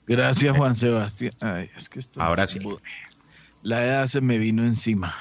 Gracias, Juan Sebastián. Ay, es que esto, Ahora sí. la edad se me vino encima.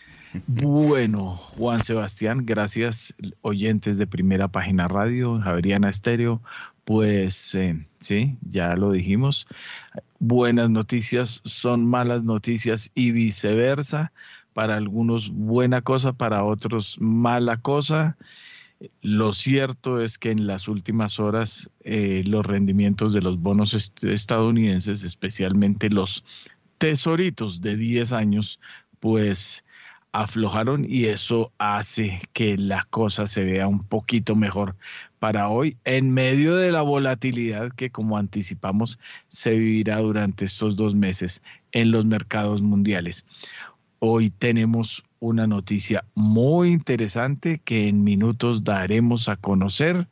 Bueno, Juan Sebastián, gracias, oyentes de Primera Página Radio, Javeriana Estéreo. Pues sí, ya lo dijimos. Buenas noticias son malas noticias y viceversa. Para algunos buena cosa, para otros mala cosa. Lo cierto es que en las últimas horas los rendimientos de los bonos estadounidenses, especialmente los tesoritos de 10 años, pues aflojaron y eso hace que la cosa se vea un poquito mejor para hoy en medio de la volatilidad que, como anticipamos, se vivirá durante estos 2 meses en los mercados mundiales. Hoy tenemos una noticia muy interesante que en minutos daremos a conocer.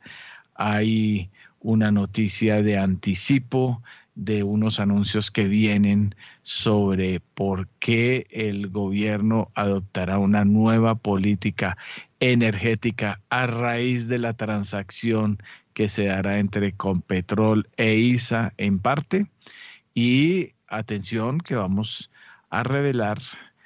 Hay una noticia de anticipo de unos anuncios que vienen sobre por qué el gobierno adoptará una nueva política energética a raíz de la transacción que se dará entre Competrol e ISA en parte. Y atención que vamos a revelar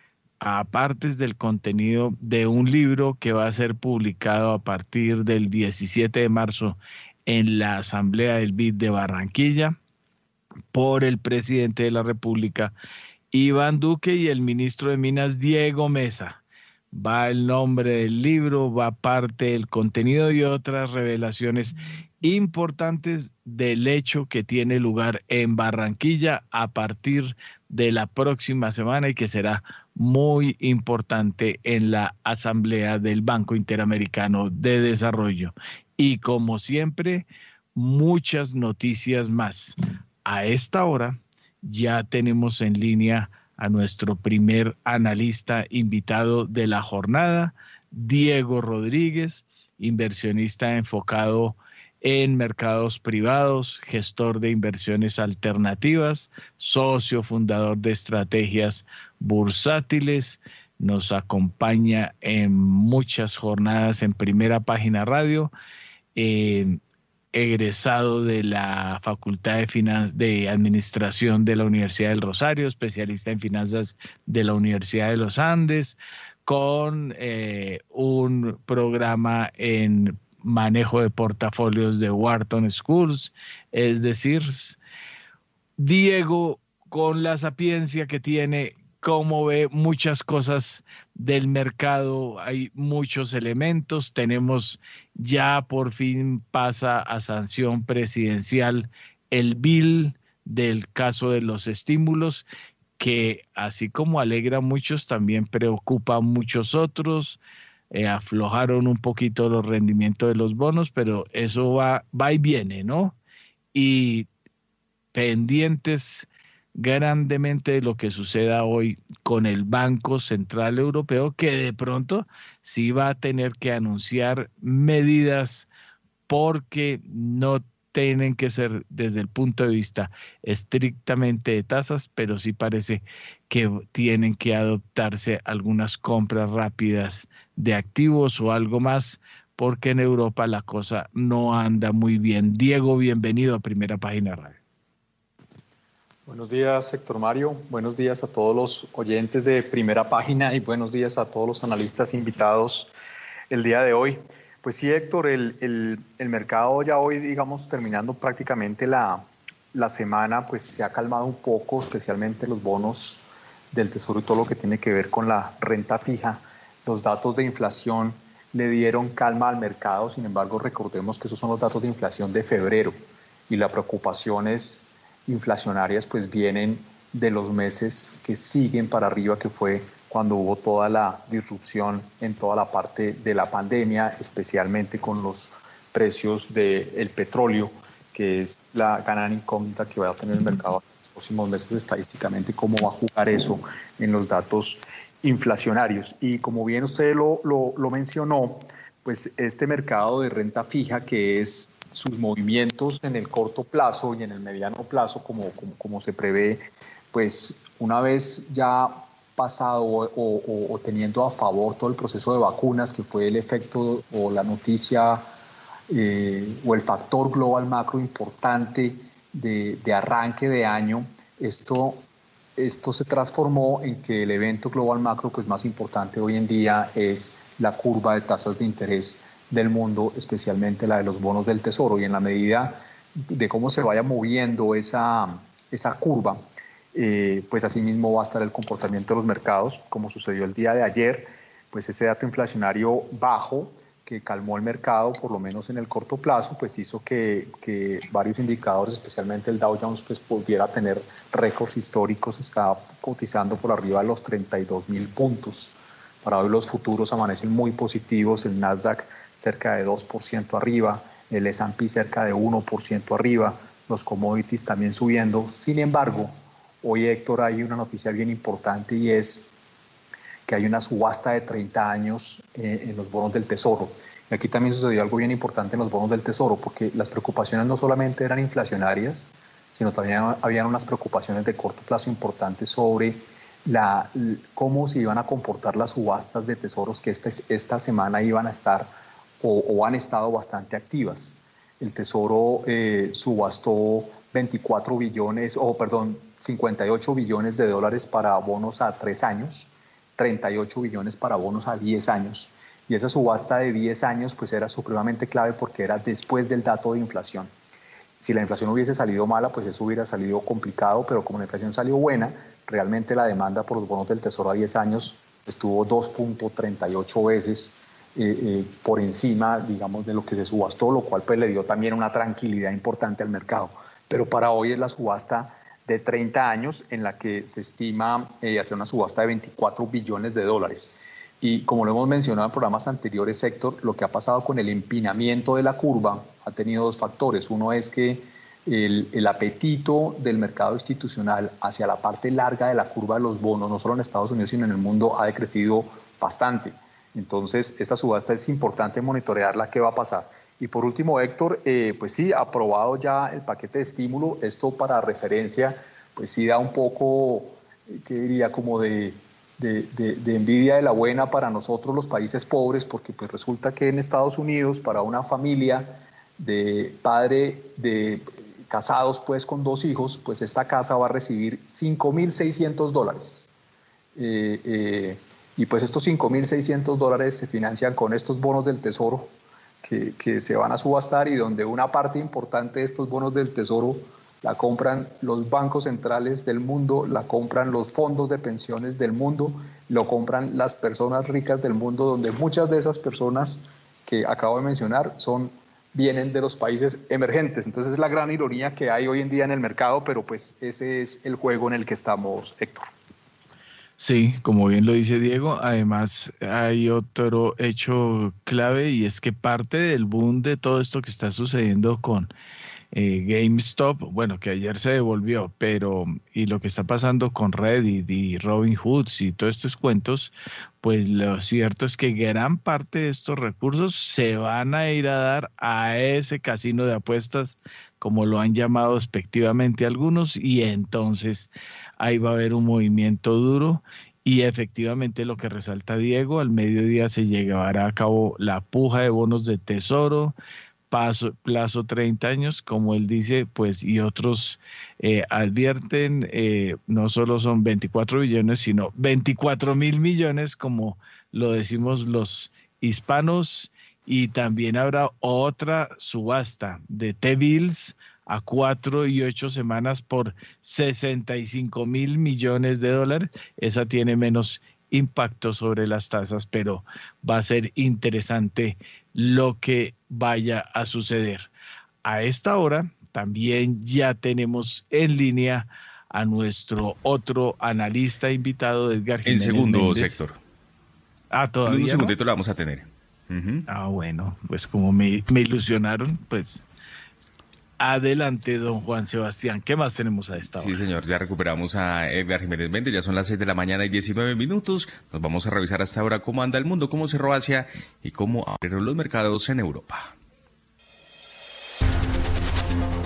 a partes del contenido de un libro que va a ser publicado a partir del 17 de marzo en la Asamblea del BID de Barranquilla por el presidente de la República, Iván Duque, y el ministro de Minas, Diego Mesa. Va el nombre del libro, va parte del contenido y otras revelaciones importantes del hecho que tiene lugar en Barranquilla a partir de la próxima semana y que será muy importante en la Asamblea del Banco Interamericano de Desarrollo. Y como siempre, muchas noticias más. A esta hora ya tenemos en línea a nuestro primer analista invitado de la jornada, Diego Rodríguez, inversionista enfocado en mercados privados, gestor de inversiones alternativas, socio fundador de estrategias bursátiles. Nos acompaña en muchas jornadas en Primera Página Radio. Eh, Egresado de la Facultad de Administración de la Universidad del Rosario, especialista en finanzas de la Universidad de los Andes, con un programa en manejo de portafolios de Wharton Schools. Es decir, Diego, con la sapiencia que tiene, como ve muchas cosas del mercado, hay muchos elementos. Tenemos ya por fin pasa a sanción presidencial el bill del caso de los estímulos, que así como alegra a muchos, también preocupa a muchos otros. Aflojaron un poquito los rendimientos de los bonos, pero eso va y viene, ¿no? Y pendientes grandemente de lo que suceda hoy con el Banco Central Europeo, que de pronto sí va a tener que anunciar medidas porque no tienen que ser desde el punto de vista estrictamente de tasas, pero sí parece que tienen que adoptarse algunas compras rápidas de activos o algo más, porque en Europa la cosa no anda muy bien. Diego, bienvenido a Primera Página Radio. Buenos días, Héctor Mario. Buenos días a todos los oyentes de Primera Página y buenos días a todos los analistas invitados el día de hoy. Pues sí, Héctor, el mercado ya hoy, digamos, terminando prácticamente la semana, pues se ha calmado un poco, especialmente los bonos del Tesoro y todo lo que tiene que ver con la renta fija. Los datos de inflación le dieron calma al mercado, sin embargo, recordemos que esos son los datos de inflación de febrero y las preocupaciones inflacionarias pues vienen de los meses que siguen para arriba, que fue cuando hubo toda la disrupción en toda la parte de la pandemia, especialmente con los precios del petróleo, que es la gran incógnita que va a tener el mercado en los próximos meses estadísticamente, cómo va a jugar eso en los datos inflacionarios. Y como bien usted lo mencionó, pues este mercado de renta fija, que es sus movimientos en el corto plazo y en el mediano plazo, como se prevé, pues una vez ya pasado o teniendo a favor todo el proceso de vacunas, que fue el efecto o la noticia o el factor global macro importante de arranque de año, esto se transformó en que el evento global macro pues, más importante hoy en día es la curva de tasas de interés del mundo, especialmente la de los bonos del Tesoro. Y en la medida de cómo se vaya moviendo esa curva, pues así mismo va a estar el comportamiento de los mercados, como sucedió el día de ayer, pues ese dato inflacionario bajo que calmó el mercado, por lo menos en el corto plazo, pues hizo que varios indicadores, especialmente el Dow Jones, pues pudiera tener récords históricos, está cotizando por arriba de los 32.000 puntos. Para hoy los futuros amanecen muy positivos, el Nasdaq cerca de 2% arriba, el S&P cerca de 1% arriba, los commodities también subiendo. Sin embargo, hoy, Héctor, hay una noticia bien importante y es que hay una subasta de 30 años en los bonos del Tesoro. Y aquí también sucedió algo bien importante en los bonos del Tesoro, porque las preocupaciones no solamente eran inflacionarias, sino también habían unas preocupaciones de corto plazo importantes sobre cómo se iban a comportar las subastas de tesoros que esta semana iban a estar o han estado bastante activas. El Tesoro subastó 58 billones de dólares para bonos a 3 años, 38 billones para bonos a 10 años. Y esa subasta de 10 años pues era supremamente clave porque era después del dato de inflación. Si la inflación hubiese salido mala, pues eso hubiera salido complicado, pero como la inflación salió buena, realmente la demanda por los bonos del Tesoro a 10 años estuvo 2.38 veces por encima, digamos, de lo que se subastó, lo cual pues le dio también una tranquilidad importante al mercado. Pero para hoy es la subasta de 30 años en la que se estima hacer una subasta de 24 billones de dólares. Y como lo hemos mencionado en programas anteriores, Héctor, lo que ha pasado con el empinamiento de la curva ha tenido dos factores. Uno es que el apetito del mercado institucional hacia la parte larga de la curva de los bonos, no solo en Estados Unidos, sino en el mundo, ha decrecido bastante. Entonces, esta subasta es importante monitorearla, qué va a pasar. Y por último, Héctor, pues sí, aprobado ya el paquete de estímulo. Esto para referencia, pues sí da un poco, ¿qué diría? Como de envidia de la buena para nosotros los países pobres, porque pues resulta que en Estados Unidos, para una familia de casados pues con 2 hijos, pues esta casa va a recibir $5.600. Y pues estos $5.600 se financian con estos bonos del Tesoro que se van a subastar y donde una parte importante de estos bonos del Tesoro la compran los bancos centrales del mundo, la compran los fondos de pensiones del mundo, lo compran las personas ricas del mundo, donde muchas de esas personas que acabo de mencionar vienen de los países emergentes. Entonces es la gran ironía que hay hoy en día en el mercado, pero pues ese es el juego en el que estamos, Héctor. Sí, como bien lo dice Diego, además hay otro hecho clave y es que parte del boom de todo esto que está sucediendo con GameStop, bueno, que ayer se devolvió, y lo que está pasando con Reddit y Robinhood y todos estos cuentos, pues lo cierto es que gran parte de estos recursos se van a ir a dar a ese casino de apuestas, como lo han llamado despectivamente algunos, y entonces ahí va a haber un movimiento duro. Y efectivamente lo que resalta Diego, al mediodía se llevará a cabo la puja de bonos de Tesoro, plazo 30 años, como él dice, pues, y otros advierten, no solo son 24 billones, sino 24.000 millones, como lo decimos los hispanos, y también habrá otra subasta de T-bills a 4 y 8 semanas por 65.000 millones de dólares. Esa tiene menos impacto sobre las tasas, pero va a ser interesante lo que vaya a suceder. A esta hora también ya tenemos en línea a nuestro otro analista invitado, Edgar Jiménez En segundo Méndez. sector. Todavía en un no. segundito lo vamos a tener. Bueno, pues como me ilusionaron, pues adelante, don Juan Sebastián. ¿Qué más tenemos a esta hora? Sí, señor, ya recuperamos a Edgar Jiménez Méndez, ya son las 6 de la mañana y 19 minutos. Nos vamos a revisar hasta ahora cómo anda el mundo, cómo cerró Asia y cómo abrieron los mercados en Europa.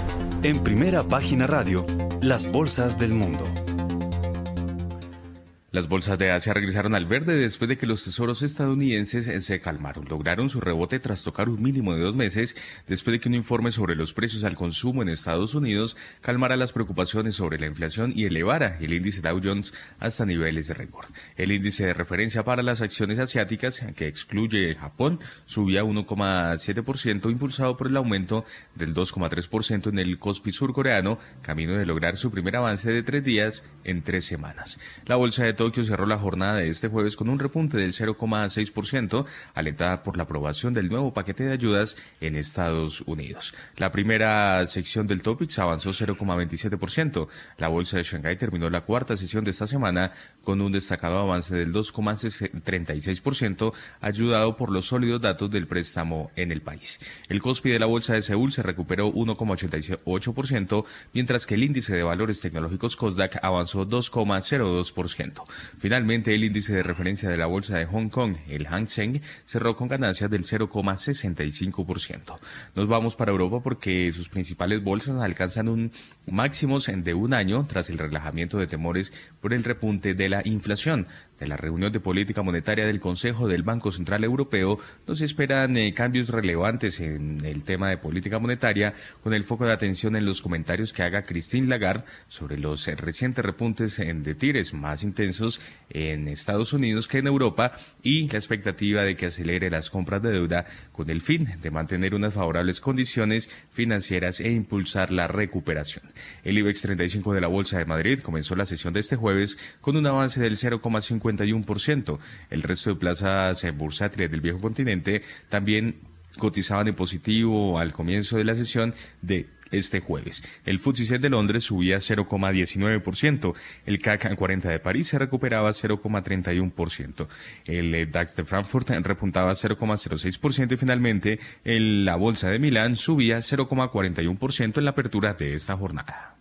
En Primera Página Radio, las bolsas del mundo. Las bolsas de Asia regresaron al verde después de que los tesoros estadounidenses se calmaron. Lograron su rebote tras tocar un mínimo de 2 meses después de que un informe sobre los precios al consumo en Estados Unidos calmara las preocupaciones sobre la inflación y elevara el índice Dow Jones hasta niveles de récord. El índice de referencia para las acciones asiáticas, que excluye Japón, subía 1,7%, impulsado por el aumento del 2,3% en el Kospi surcoreano, camino de lograr su primer avance de 3 días en 3 semanas. La bolsa de Tokio cerró la jornada de este jueves con un repunte del 0,6%, alentada por la aprobación del nuevo paquete de ayudas en Estados Unidos. La primera sección del Topix avanzó 0,27%. La bolsa de Shanghái terminó la cuarta sesión de esta semana con un destacado avance del 2,36%, ayudado por los sólidos datos del préstamo en el país. El Kospi de la bolsa de Seúl se recuperó 1,88%, mientras que el índice de valores tecnológicos Kosdaq avanzó 2,02%. Finalmente, el índice de referencia de la bolsa de Hong Kong, el Hang Seng, cerró con ganancias del 0,65%. Nos vamos para Europa porque sus principales bolsas alcanzan un máximos de un año tras el relajamiento de temores por el repunte de la inflación. De la reunión de política monetaria del Consejo del Banco Central Europeo no se esperan cambios relevantes en el tema de política monetaria, con el foco de atención en los comentarios que haga Christine Lagarde sobre los recientes repuntes de tires más intensos en Estados Unidos que en Europa y la expectativa de que acelere las compras de deuda con el fin de mantener unas favorables condiciones financieras e impulsar la recuperación. El IBEX 35 de la Bolsa de Madrid comenzó la sesión de este jueves con un avance del 0,51%. El resto de plazas bursátiles del viejo continente también cotizaban en positivo al comienzo de la sesión de este jueves. El FTSE 100 de Londres subía 0,19%, el CAC 40 de París se recuperaba 0,31%, el DAX de Frankfurt repuntaba 0,06% y finalmente la Bolsa de Milán subía 0,41% en la apertura de esta jornada.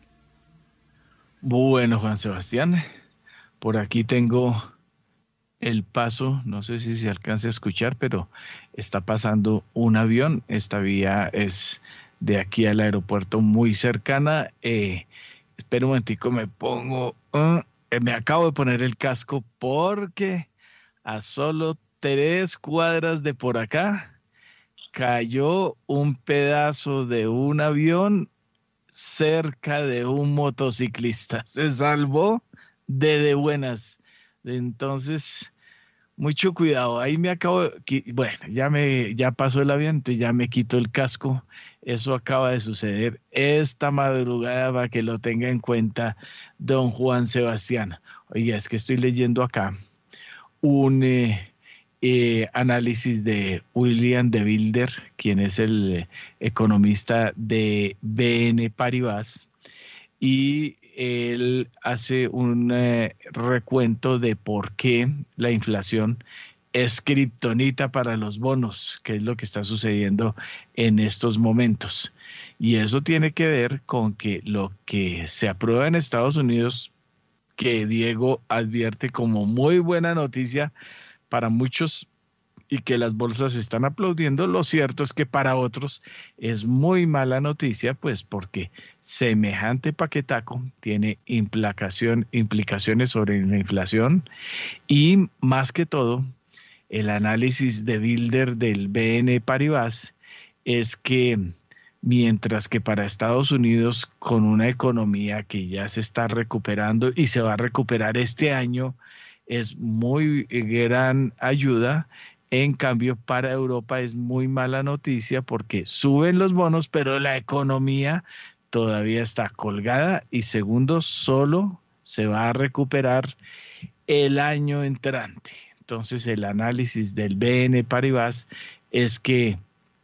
Bueno, Juan Sebastián, por aquí tengo el paso, no sé si se alcanza a escuchar, pero está pasando un avión. Esta vía es de aquí al aeropuerto muy cercana. Espera un momentico, me acabo de poner el casco porque a solo 3 cuadras de por acá cayó un pedazo de un avión cerca de un motociclista. Se salvó de buenas. Entonces, mucho cuidado. Ahí me acabo, bueno, ya pasó el avión, entonces ya me quito el casco. Eso acaba de suceder esta madrugada para que lo tenga en cuenta don Juan Sebastián. Oiga, es que estoy leyendo acá un análisis de William de Wilder, quien es el economista de BNP Paribas, y él hace un recuento de por qué la inflación es kriptonita para los bonos, que es lo que está sucediendo en estos momentos. Y eso tiene que ver con que lo que se aprueba en Estados Unidos, que Diego advierte como muy buena noticia para muchos y que las bolsas están aplaudiendo, lo cierto es que para otros es muy mala noticia, pues porque semejante paquetaco tiene implicaciones sobre la inflación y más que todo, el análisis de Wilder del BNP Paribas es que mientras que para Estados Unidos, con una economía que ya se está recuperando y se va a recuperar este año, es muy gran ayuda. En cambio, para Europa es muy mala noticia porque suben los bonos, pero la economía todavía está colgada y segundo, solo se va a recuperar el año entrante. Entonces, el análisis del BNP Paribas es que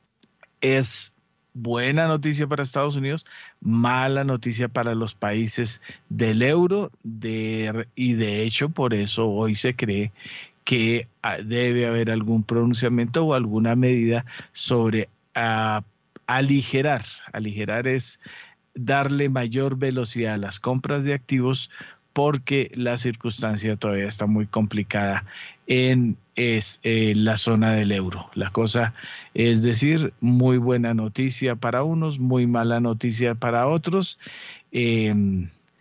es buena noticia para Estados Unidos, mala noticia para los países del euro, y de hecho por eso hoy se cree que debe haber algún pronunciamiento o alguna medida sobre aligerar. Aligerar es darle mayor velocidad a las compras de activos porque la circunstancia todavía está muy complicada en la zona del euro. La cosa es decir, muy buena noticia para unos, muy mala noticia para otros.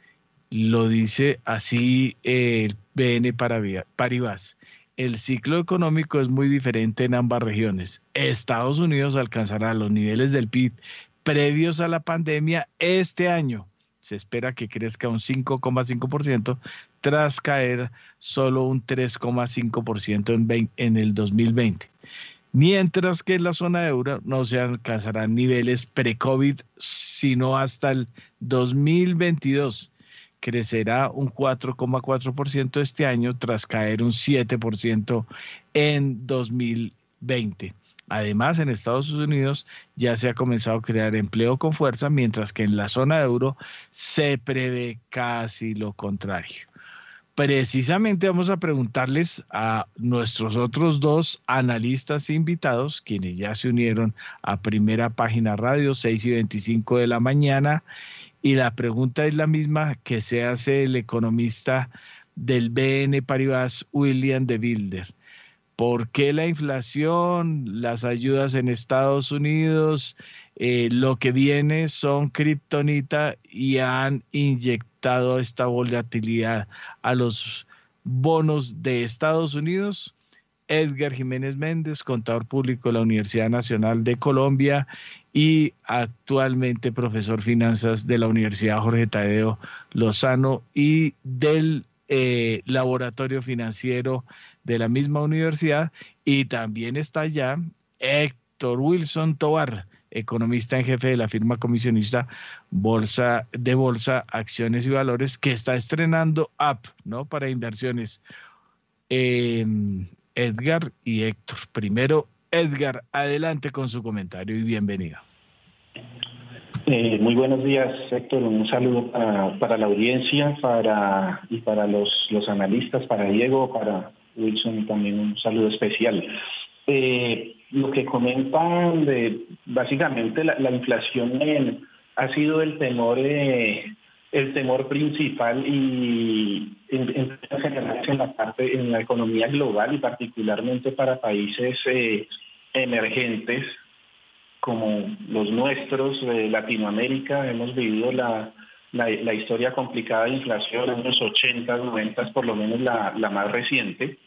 Lo dice así el BN Paribas. El ciclo económico es muy diferente en ambas regiones. Estados Unidos alcanzará los niveles del PIB previos a la pandemia este año. Se espera que crezca un 5,5% tras caer solo un 3,5% en el 2020. Mientras que en la zona euro no se alcanzarán niveles pre-COVID, sino hasta el 2022. Crecerá un 4,4% este año tras caer un 7% en 2020. Además, en Estados Unidos ya se ha comenzado a crear empleo con fuerza, mientras que en la zona euro se prevé casi lo contrario. Precisamente vamos a preguntarles a nuestros otros dos analistas invitados, quienes ya se unieron a Primera Página Radio, 6:25 de la mañana, y la pregunta es la misma que se hace el economista del BN Paribas, William de Wilder. ¿Por qué la inflación, las ayudas en Estados Unidos, lo que viene son kriptonita y han inyectado esta volatilidad a los bonos de Estados Unidos? Edgar Jiménez Méndez, contador público de la Universidad Nacional de Colombia y actualmente profesor finanzas de la Universidad Jorge Tadeo Lozano y del laboratorio financiero de la misma universidad. Y también está allá Héctor Wilson Tovar, economista en jefe de la firma comisionista Bolsa, Acciones y Valores, que está estrenando app, ¿no?, para inversiones. Edgar y Héctor. Primero, Edgar, adelante con su comentario y bienvenido. Muy buenos días, Héctor. Un saludo para la audiencia y para los analistas, para Diego, para Wilson también un saludo especial. Lo que comentan básicamente la inflación ha sido el temor principal y en general en la economía global y particularmente para países emergentes como los nuestros de Latinoamérica. Hemos vivido la historia complicada de inflación en los 80, 90, por lo menos la más reciente,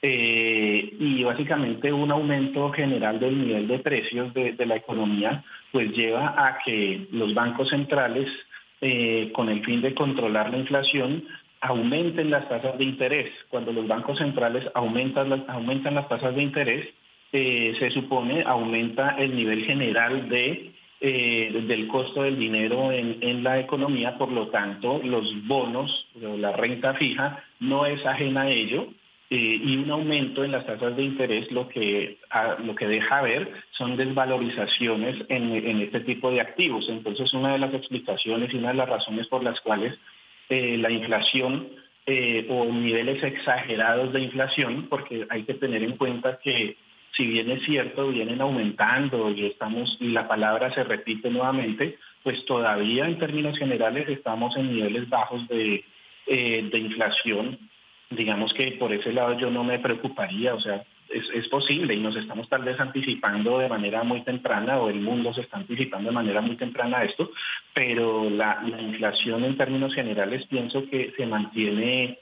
y básicamente un aumento general del nivel de precios de la economía pues lleva a que los bancos centrales, con el fin de controlar la inflación, aumenten las tasas de interés. Cuando los bancos centrales aumentan las tasas de interés, se supone aumenta el nivel general del costo del dinero en la economía. Por lo tanto, los bonos, la renta fija, no es ajena a ello, y un aumento en las tasas de interés lo que deja ver son desvalorizaciones en este tipo de activos. Entonces, una de las explicaciones y una de las razones por las cuales la inflación o niveles exagerados de inflación, porque hay que tener en cuenta que si bien es cierto, vienen aumentando y la palabra se repite nuevamente, pues todavía en términos generales estamos en niveles bajos de inflación. Digamos que por ese lado yo no me preocuparía, o sea, es posible y nos estamos tal vez anticipando de manera muy temprana, o el mundo se está anticipando de manera muy temprana a esto, pero la inflación en términos generales pienso que se mantiene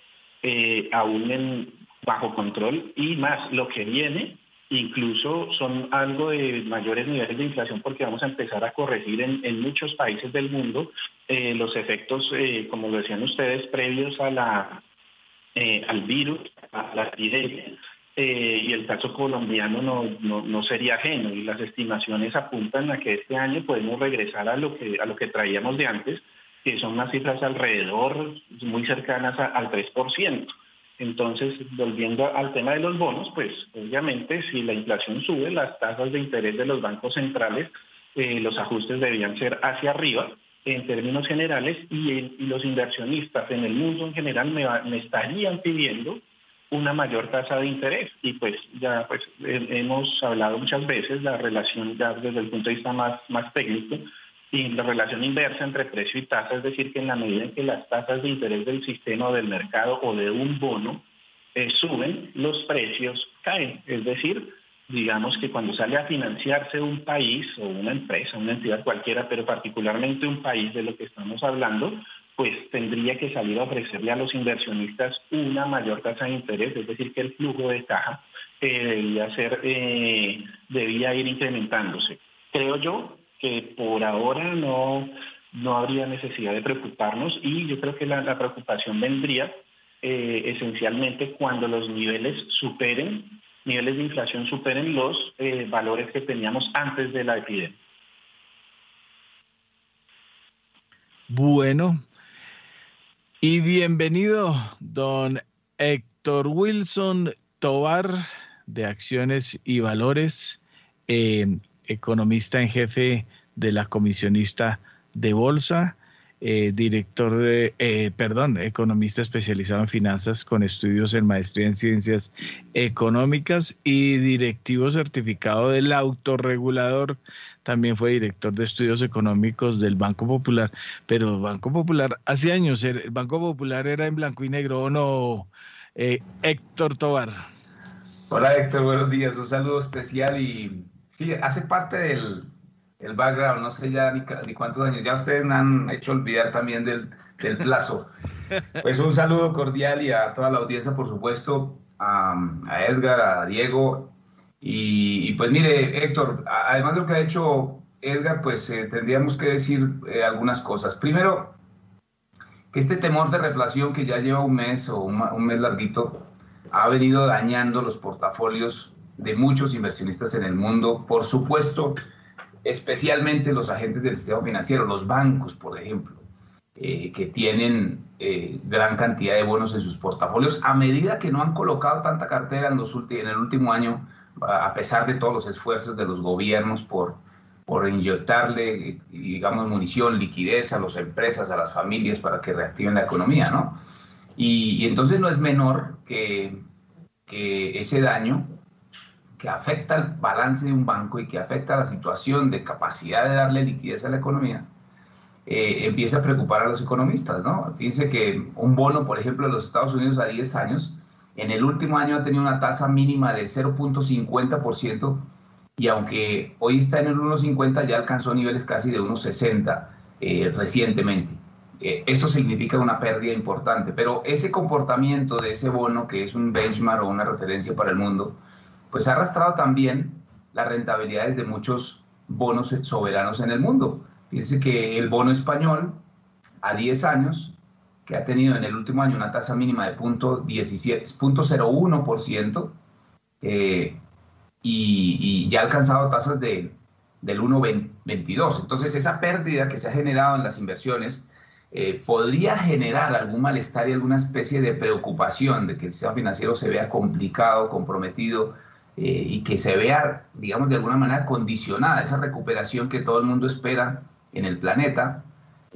aún bajo control, y más lo que viene incluso son algo de mayores niveles de inflación, porque vamos a empezar a corregir en muchos países del mundo los efectos, como lo decían ustedes, previos a al virus, a la epidemia, y el caso colombiano no sería ajeno, y las estimaciones apuntan a que este año podemos regresar a lo que traíamos de antes, que son unas cifras alrededor muy cercanas al 3%. Entonces, volviendo al tema de los bonos, pues obviamente si la inflación sube, las tasas de interés de los bancos centrales, los ajustes deberían ser hacia arriba en términos generales, y los inversionistas en el mundo en general me estarían pidiendo una mayor tasa de interés. Y pues ya hemos hablado muchas veces la relación ya desde el punto de vista más técnico, y la relación inversa entre precio y tasa, es decir, que en la medida en que las tasas de interés del sistema o del mercado o de un bono suben, los precios caen. Es decir, digamos que cuando sale a financiarse un país o una empresa, una entidad cualquiera, pero particularmente un país de lo que estamos hablando, pues tendría que salir a ofrecerle a los inversionistas una mayor tasa de interés, es decir, que el flujo de caja debía ir incrementándose. Creo yo que por ahora no habría necesidad de preocuparnos, y yo creo que la preocupación vendría esencialmente cuando los niveles de inflación superen los valores que teníamos antes de la epidemia. Bueno, y bienvenido, don Héctor Wilson Tovar, de Acciones y Valores, economista en jefe de la Comisionista de Bolsa, economista especializado en finanzas con estudios en maestría en ciencias económicas y directivo certificado del autorregulador. También fue director de estudios económicos del Banco Popular, pero Banco Popular, hace años, el Banco Popular era en blanco y negro, ¿o no, Héctor Tovar? Hola Héctor, buenos días, un saludo especial y sí, hace parte del background, no sé ya ni cuántos años, ya ustedes me han hecho olvidar también del plazo. Pues un saludo cordial y a toda la audiencia, por supuesto, a Edgar, a Diego. Y pues mire, Héctor, además de lo que ha hecho Edgar, pues tendríamos que decir algunas cosas. Primero, que este temor de reflación que ya lleva un mes o un mes larguito, ha venido dañando los portafolios de muchos inversionistas en el mundo, por supuesto, especialmente los agentes del sistema financiero, los bancos, por ejemplo, que tienen gran cantidad de bonos en sus portafolios, a medida que no han colocado tanta cartera en el último año, a pesar de todos los esfuerzos de los gobiernos por inyectarle, digamos, munición, liquidez a las empresas, a las familias para que reactiven la economía, ¿no? Y entonces no es menor que ese daño que afecta al balance de un banco y que afecta a la situación de capacidad de darle liquidez a la economía, empieza a preocupar a los economistas, ¿no? Fíjense que un bono, por ejemplo, de los Estados Unidos a 10 años, en el último año ha tenido una tasa mínima de 0.50%, y aunque hoy está en el 1.50, ya alcanzó niveles casi de 1.60 recientemente. Eso significa una pérdida importante, pero ese comportamiento de ese bono, que es un benchmark o una referencia para el mundo, pues ha arrastrado también las rentabilidades de muchos bonos soberanos en el mundo. Fíjense que el bono español a 10 años, que ha tenido en el último año una tasa mínima de 0.01%, y ya ha alcanzado tasas del 1.22. Entonces, esa pérdida que se ha generado en las inversiones podría generar algún malestar y alguna especie de preocupación de que el sistema financiero se vea complicado, comprometido, y que se vea, digamos, de alguna manera condicionada esa recuperación que todo el mundo espera en el planeta,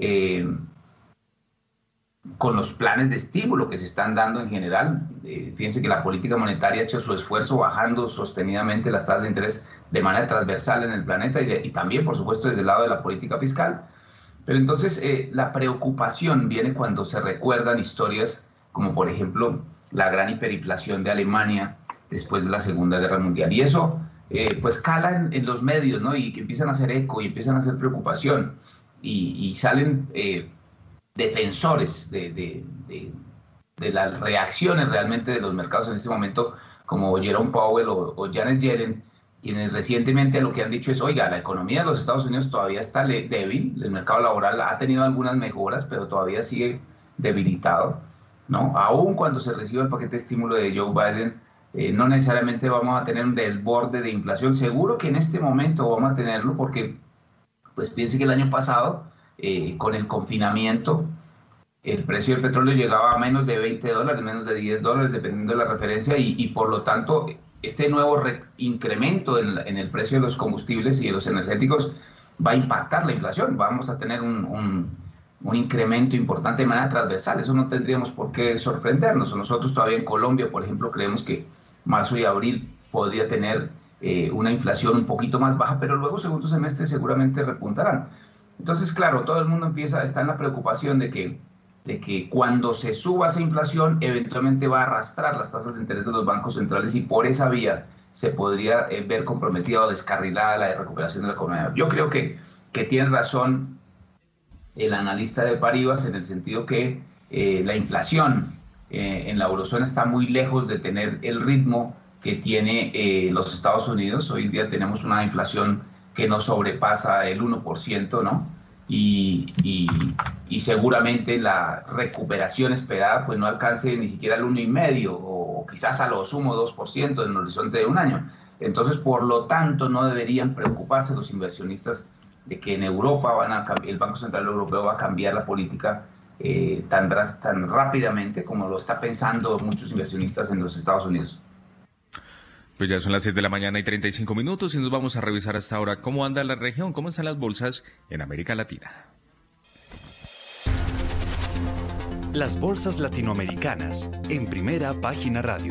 con los planes de estímulo que se están dando en general. Fíjense que la política monetaria ha hecho su esfuerzo bajando sostenidamente las tasas de interés de manera transversal en el planeta y también, por supuesto, desde el lado de la política fiscal. Pero entonces la preocupación viene cuando se recuerdan historias como, por ejemplo, la gran hiperinflación de Alemania después de la Segunda Guerra Mundial. Y eso pues cala en los medios, ¿no? Y que empiezan a hacer eco y empiezan a hacer preocupación. Y salen defensores de las reacciones realmente de los mercados en este momento, como Jerome Powell o Janet Yellen, quienes recientemente lo que han dicho es, oiga, la economía de los Estados Unidos todavía está débil, el mercado laboral ha tenido algunas mejoras, pero todavía sigue debilitado, ¿no? Aún cuando se reciba el paquete de estímulo de Joe Biden, no necesariamente vamos a tener un desborde de inflación. Seguro que en este momento vamos a tenerlo porque, pues piense que el año pasado, con el confinamiento, el precio del petróleo llegaba a menos de $20, menos de $10, dependiendo de la referencia, y por lo tanto, este nuevo incremento en el precio de los combustibles y de los energéticos va a impactar la inflación. Vamos a tener un incremento importante de manera transversal. Eso no tendríamos por qué sorprendernos. Nosotros todavía en Colombia, por ejemplo, creemos que marzo y abril podría tener una inflación un poquito más baja, pero luego segundo semestre seguramente repuntarán. Entonces, claro, todo el mundo está en la preocupación de que cuando se suba esa inflación, eventualmente va a arrastrar las tasas de interés de los bancos centrales y por esa vía se podría ver comprometida o descarrilada la recuperación de la economía. Yo creo que tiene razón el analista de Paribas, en el sentido que la inflación en la eurozona está muy lejos de tener el ritmo que tiene los Estados Unidos. Hoy en día tenemos una inflación que no sobrepasa el 1%, ¿no? Y seguramente la recuperación esperada pues no alcance ni siquiera el 1,5% o quizás a lo sumo 2% en el horizonte de un año. Entonces, por lo tanto, no deberían preocuparse los inversionistas de que en Europa el Banco Central Europeo va a cambiar la política tan rápidamente como lo está pensando muchos inversionistas en los Estados Unidos. Pues ya son las 6:35 y nos vamos a revisar hasta ahora cómo anda la región, cómo están las bolsas en América Latina. Las bolsas latinoamericanas en Primera Página Radio.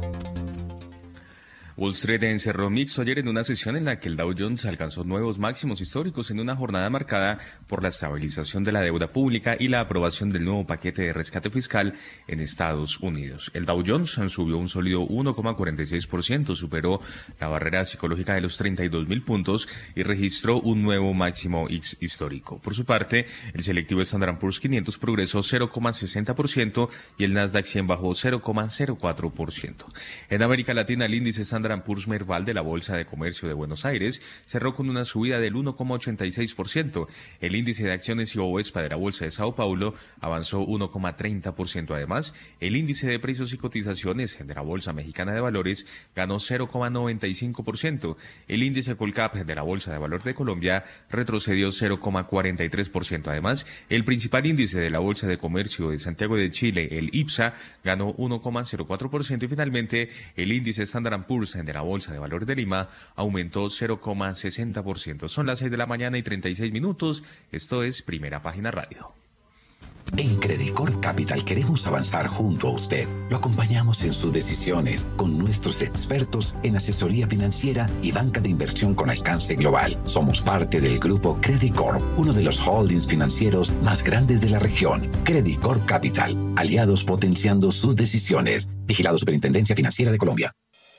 Wall Street encerró mixto ayer en una sesión en la que el Dow Jones alcanzó nuevos máximos históricos en una jornada marcada por la estabilización de la deuda pública y la aprobación del nuevo paquete de rescate fiscal en Estados Unidos. El Dow Jones subió un sólido 1,46%, superó la barrera psicológica de los 32.000 puntos y registró un nuevo máximo histórico. Por su parte, el selectivo Standard & Poor's 500 progresó 0,60% y el Nasdaq 100 bajó 0,04%. En América Latina, el índice Standard & Poor's Merval de la Bolsa de Comercio de Buenos Aires cerró con una subida del 1,86%. El índice de acciones Ibovespa de la Bolsa de Sao Paulo avanzó 1,30%. Además, el índice de precios y cotizaciones de la Bolsa Mexicana de Valores ganó 0,95%. El índice Colcap de la Bolsa de Valores de Colombia retrocedió 0,43%. Además, el principal índice de la Bolsa de Comercio de Santiago de Chile, el IPSA, ganó 1,04%. Y finalmente, el índice Standard & Poor's de la Bolsa de Valores de Lima aumentó 0,60%. Son las 6:36 a.m. Esto es Primera Página Radio. En Credicorp Capital queremos avanzar junto a usted. Lo acompañamos en sus decisiones con nuestros expertos en asesoría financiera y banca de inversión con alcance global. Somos parte del grupo Credicorp, uno de los holdings financieros más grandes de la región. Credicorp Capital, aliados potenciando sus decisiones. Vigilado Superintendencia Financiera de Colombia.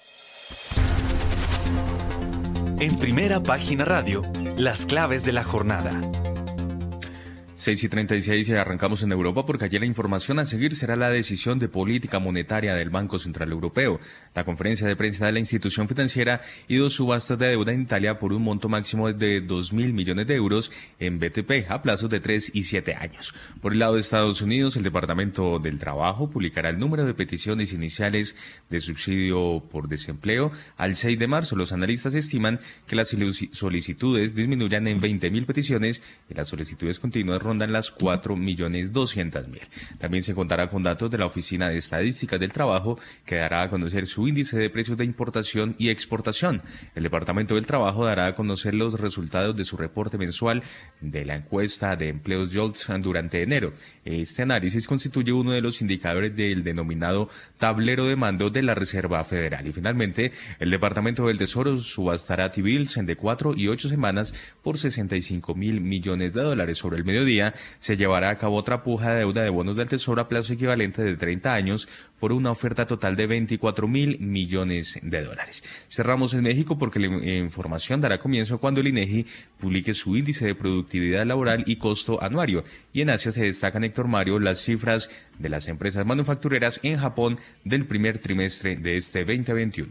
En Primera Página Radio, las claves de la jornada. 6:36 y arrancamos en Europa porque ayer la información a seguir será la decisión de política monetaria del Banco Central Europeo, la conferencia de prensa de la institución financiera y dos subastas de deuda en Italia por un monto máximo de 2.000 millones de euros en BTP a plazos de 3 y 7 años. Por el lado de Estados Unidos, el Departamento del Trabajo publicará el número de peticiones iniciales de subsidio por desempleo al 6 de marzo. Los analistas estiman que las solicitudes disminuyan en 20.000 peticiones y las solicitudes continuas rondan las 4.200.000. También se contará con datos de la Oficina de Estadísticas del Trabajo, que dará a conocer su índice de precios de importación y exportación. El Departamento del Trabajo dará a conocer los resultados de su reporte mensual de la encuesta de empleos JOLTS durante enero. Este análisis constituye uno de los indicadores del denominado tablero de mando de la Reserva Federal. Y finalmente, el Departamento del Tesoro subastará T-bills de 4 y 8 semanas por $65.000 millones. Sobre el mediodía se llevará a cabo otra puja de deuda de bonos del Tesoro a plazo equivalente de 30 años por una oferta total de $24.000 millones. Cerramos en México porque la información dará comienzo cuando el INEGI publique su índice de productividad laboral y costo anuario. Y en Asia se destacan, Héctor Mario, las cifras de las empresas manufactureras en Japón del primer trimestre de este 2021.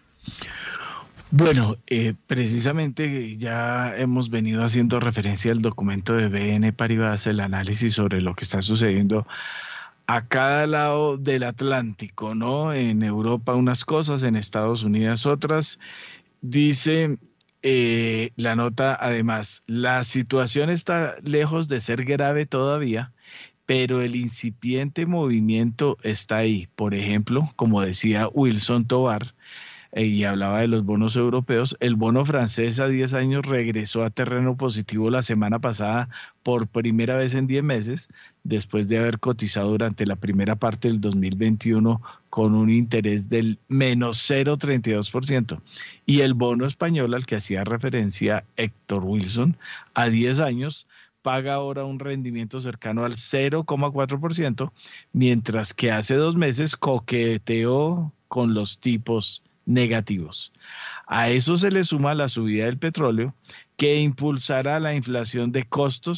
Bueno, precisamente ya hemos venido haciendo referencia al documento de BNP Paribas, el análisis sobre lo que está sucediendo a cada lado del Atlántico, ¿no? En Europa unas cosas, en Estados Unidos otras. Dice la nota, además, la situación está lejos de ser grave todavía, pero el incipiente movimiento está ahí. Por ejemplo, como decía Wilson Tovar, y hablaba de los bonos europeos, el bono francés a 10 años regresó a terreno positivo la semana pasada por primera vez en 10 meses, después de haber cotizado durante la primera parte del 2021 con un interés del menos 0,32%. Y el bono español al que hacía referencia Héctor Wilson, a 10 años, paga ahora un rendimiento cercano al 0,4%, mientras que hace 2 meses coqueteó con los tipos negativos. A eso se le suma la subida del petróleo, que impulsará la inflación de costos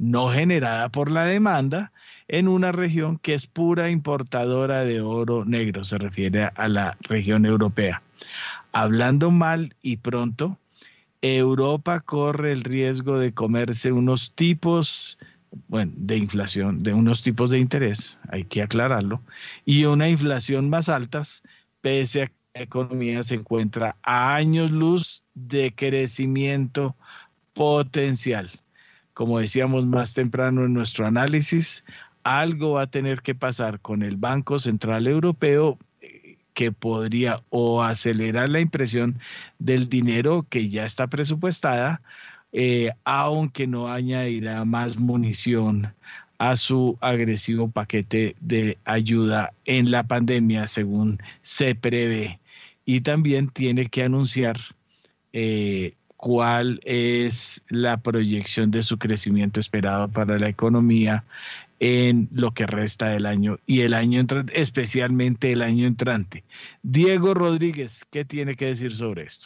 no generada por la demanda, en una región que es pura importadora de oro negro, se refiere a la región europea. Hablando mal y pronto, Europa corre el riesgo de comerse unos tipos, de inflación, de unos tipos de interés, hay que aclararlo, y una inflación más altas, pese a que la economía se encuentra a años luz de crecimiento potencial. Como decíamos más temprano en nuestro análisis, algo va a tener que pasar con el Banco Central Europeo que podría o acelerar la impresión del dinero que ya está presupuestada, aunque no añadirá más munición a su agresivo paquete de ayuda en la pandemia, según se prevé. Y también tiene que anunciar cuál es la proyección de su crecimiento esperado para la economía en lo que resta del año y el año entrante, especialmente el año entrante. Diego Rodríguez, ¿qué tiene que decir sobre esto?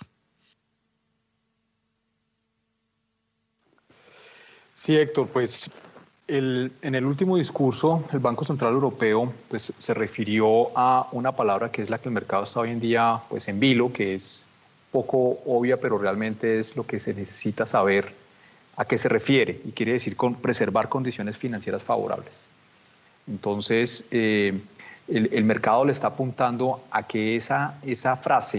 Sí, Héctor, pues en el último discurso el Banco Central Europeo pues, se refirió a una palabra que es la que el mercado está hoy en día pues, en vilo, que es poco obvia, pero realmente es lo que se necesita saber a qué se refiere, y quiere decir con preservar condiciones financieras favorables. Entonces, el mercado le está apuntando a que esa frase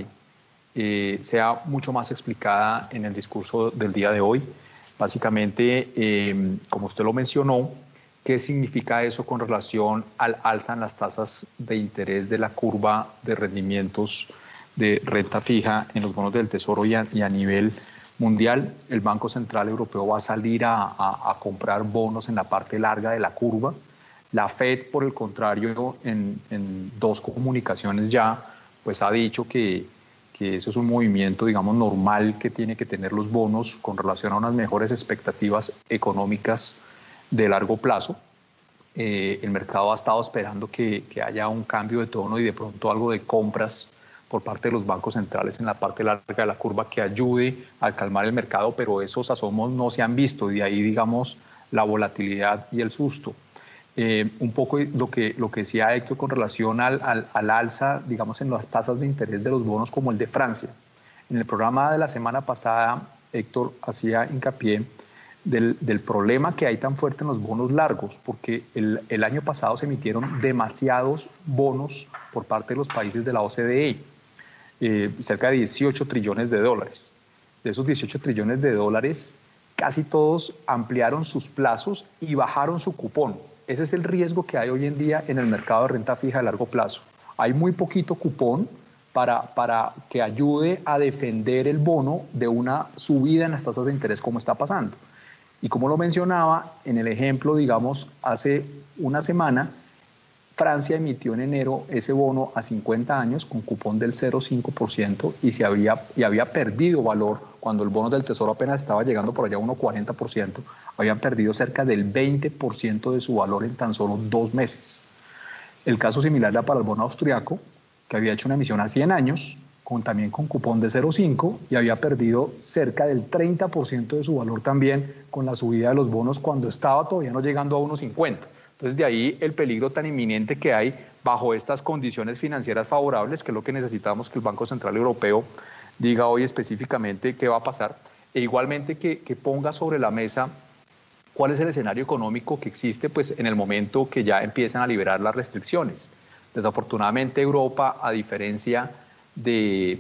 sea mucho más explicada en el discurso del día de hoy. Básicamente, como usted lo mencionó, ¿qué significa eso con relación al alza en las tasas de interés de la curva de rendimientos de renta fija en los bonos del Tesoro y a nivel mundial? El Banco Central Europeo va a salir a comprar bonos en la parte larga de la curva. La Fed, por el contrario, en dos comunicaciones ya, pues ha dicho que eso es un movimiento, digamos, normal que tiene que tener los bonos con relación a unas mejores expectativas económicas de largo plazo. El mercado ha estado esperando que haya un cambio de tono y de pronto algo de compras por parte de los bancos centrales en la parte larga de la curva que ayude a calmar el mercado, pero esos asomos no se han visto, de ahí, digamos, la volatilidad y el susto. Un poco lo que decía Héctor con relación al alza, digamos, en las tasas de interés de los bonos como el de Francia. En el programa de la semana pasada, Héctor hacía hincapié del problema que hay tan fuerte en los bonos largos, porque el año pasado se emitieron demasiados bonos por parte de los países de la OCDE, cerca de 18 trillones de dólares. De esos 18 trillones de dólares, casi todos ampliaron sus plazos y bajaron su cupón. Ese es el riesgo que hay hoy en día en el mercado de renta fija de largo plazo. Hay muy poquito cupón para que ayude a defender el bono de una subida en las tasas de interés como está pasando. Y como lo mencionaba, en el ejemplo, digamos, hace una semana, Francia emitió en enero ese bono a 50 años con cupón del 0,5% y había perdido valor cuando el bono del Tesoro apenas estaba llegando por allá a 1,40%, habían perdido cerca del 20% de su valor en tan solo 2 meses. El caso similar era para el bono austriaco, que había hecho una emisión a 100 años, también con cupón de 0,5 y había perdido cerca del 30% de su valor también con la subida de los bonos cuando estaba todavía no llegando a 1,50. Entonces, de ahí el peligro tan inminente que hay bajo estas condiciones financieras favorables, que es lo que necesitamos que el Banco Central Europeo diga hoy específicamente qué va a pasar, e igualmente que ponga sobre la mesa cuál es el escenario económico que existe pues, en el momento que ya empiezan a liberar las restricciones. Desafortunadamente, Europa, a diferencia de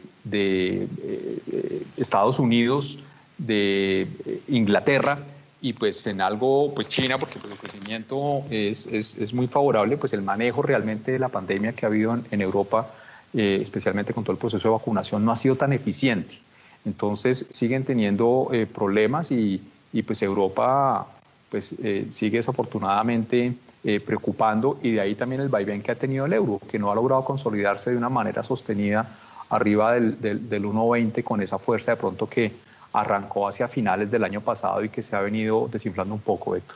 Estados Unidos, de Inglaterra, y pues en algo, pues China, porque pues el crecimiento es muy favorable, pues el manejo realmente de la pandemia que ha habido en Europa, especialmente con todo el proceso de vacunación, no ha sido tan eficiente. Entonces siguen teniendo problemas y pues Europa pues sigue desafortunadamente preocupando, y de ahí también el vaivén que ha tenido el euro, que no ha logrado consolidarse de una manera sostenida arriba del 1,20 con esa fuerza de pronto que arrancó hacia finales del año pasado y que se ha venido desinflando un poco, Héctor.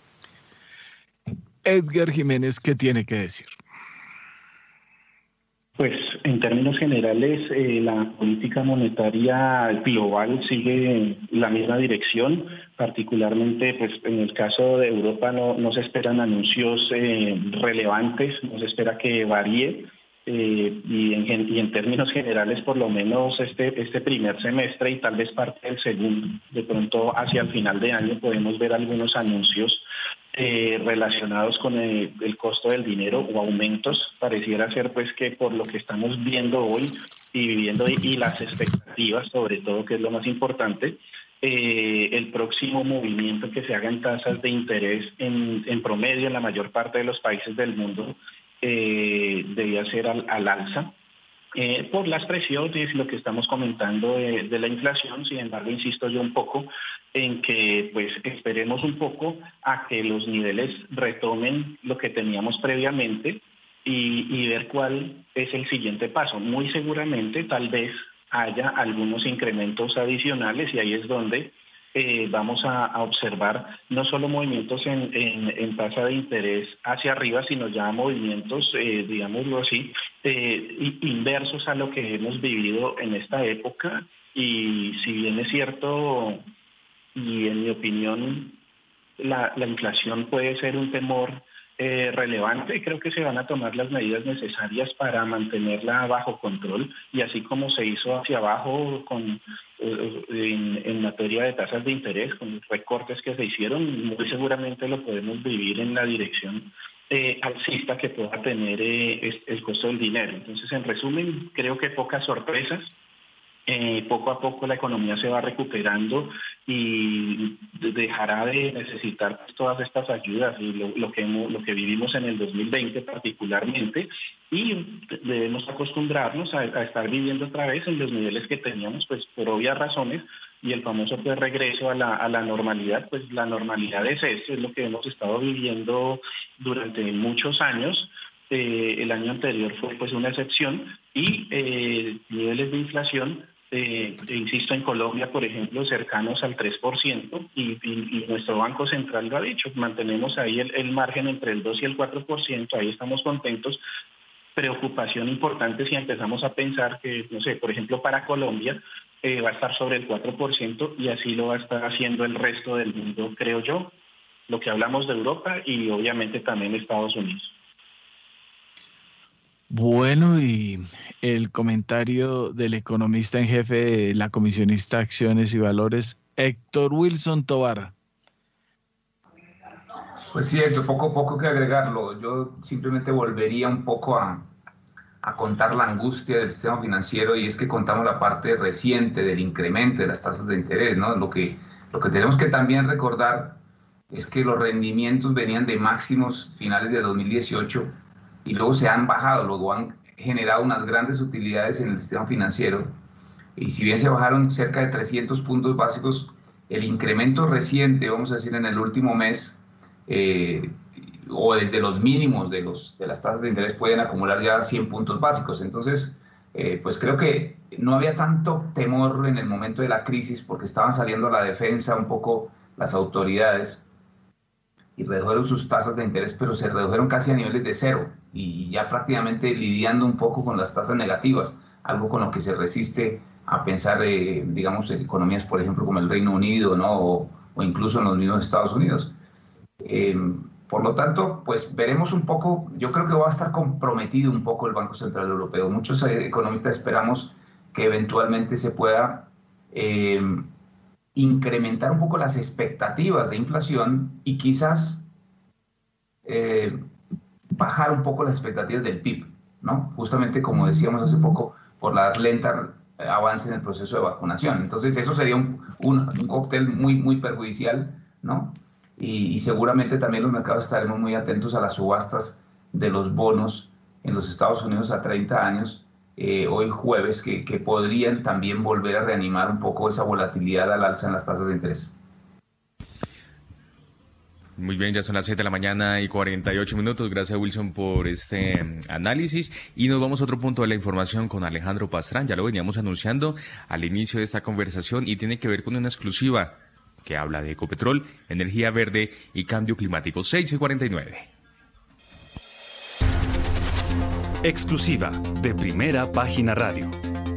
Edgar Jiménez, ¿qué tiene que decir? Pues en términos generales, la política monetaria global sigue la misma dirección. Particularmente, pues en el caso de Europa no se esperan anuncios relevantes, no se espera que varíe. Y en términos generales, por lo menos este primer semestre y tal vez parte del segundo, de pronto hacia el final de año podemos ver algunos anuncios relacionados con el costo del dinero o aumentos. Pareciera ser pues que por lo que estamos viendo hoy y viviendo y las expectativas, sobre todo, que es lo más importante, el próximo movimiento que se haga en tasas de interés en promedio en la mayor parte de los países del mundo debía ser al alza. Por las presiones, lo que estamos comentando de la inflación. Sin embargo, insisto yo un poco en que pues esperemos un poco a que los niveles retomen lo que teníamos previamente y ver cuál es el siguiente paso. Muy seguramente tal vez haya algunos incrementos adicionales y ahí es donde vamos a observar no solo movimientos en tasa de interés hacia arriba, sino ya movimientos, digámoslo así, inversos a lo que hemos vivido en esta época. Y si bien es cierto, y en mi opinión, la inflación puede ser un temor relevante, creo que se van a tomar las medidas necesarias para mantenerla bajo control, y así como se hizo hacia abajo en materia de tasas de interés, con los recortes que se hicieron, muy seguramente lo podemos vivir en la dirección alcista que pueda tener el costo del dinero. Entonces, en resumen, creo que pocas sorpresas. Poco a poco la economía se va recuperando y dejará de necesitar todas estas ayudas y lo que vivimos en el 2020 particularmente, y debemos acostumbrarnos a estar viviendo otra vez en los niveles que teníamos, pues por obvias razones, y el famoso pues regreso a la normalidad. Pues la normalidad es eso, es lo que hemos estado viviendo durante muchos años. El año anterior fue pues una excepción, y niveles de inflación, insisto, en Colombia, por ejemplo, cercanos al 3%, y nuestro Banco Central lo ha dicho, mantenemos ahí el margen entre el 2 y el 4%, ahí estamos contentos. Preocupación importante si empezamos a pensar que, no sé, por ejemplo, para Colombia va a estar sobre el 4%, y así lo va a estar haciendo el resto del mundo, creo yo, lo que hablamos de Europa y obviamente también Estados Unidos. Bueno, y el comentario del economista en jefe de la Comisionista Acciones y Valores, Héctor Wilson Tovar. Pues sí, Héctor, poco que agregarlo. Yo simplemente volvería un poco a contar la angustia del sistema financiero, y es que contamos la parte reciente del incremento de las tasas de interés, ¿no? Lo que tenemos que también recordar es que los rendimientos venían de máximos finales de 2018 y luego se han bajado, luego han generado unas grandes utilidades en el sistema financiero, y si bien se bajaron cerca de 300 puntos básicos, el incremento reciente, vamos a decir en el último mes, o desde los mínimos de las tasas de interés, pueden acumular ya 100 puntos básicos. Entonces, pues creo que no había tanto temor en el momento de la crisis, porque estaban saliendo a la defensa un poco las autoridades y redujeron sus tasas de interés, pero se redujeron casi a niveles de cero, y ya prácticamente lidiando un poco con las tasas negativas, algo con lo que se resiste a pensar, digamos, en economías, por ejemplo, como el Reino Unido, ¿no? o incluso en los mismos Estados Unidos. Por lo tanto, pues veremos un poco. Yo creo que va a estar comprometido un poco el Banco Central Europeo. Muchos economistas esperamos que eventualmente se pueda incrementar un poco las expectativas de inflación, y quizás bajar un poco las expectativas del PIB, ¿no? Justamente como decíamos hace poco, por la lenta avance en el proceso de vacunación. Entonces eso sería un cóctel muy perjudicial, ¿no? Y seguramente también los mercados estaremos muy atentos a las subastas de los bonos en los Estados Unidos a 30 años, hoy jueves, que podrían también volver a reanimar un poco esa volatilidad al alza en las tasas de interés. Muy bien, ya son las 7 de la mañana y 48 minutos. Gracias, Wilson, por este análisis. Y nos vamos a otro punto de la información con Alejandro Pastrán. Ya lo veníamos anunciando al inicio de esta conversación, y tiene que ver con una exclusiva que habla de Ecopetrol, energía verde y cambio climático. 6:49. Exclusiva de Primera Página Radio.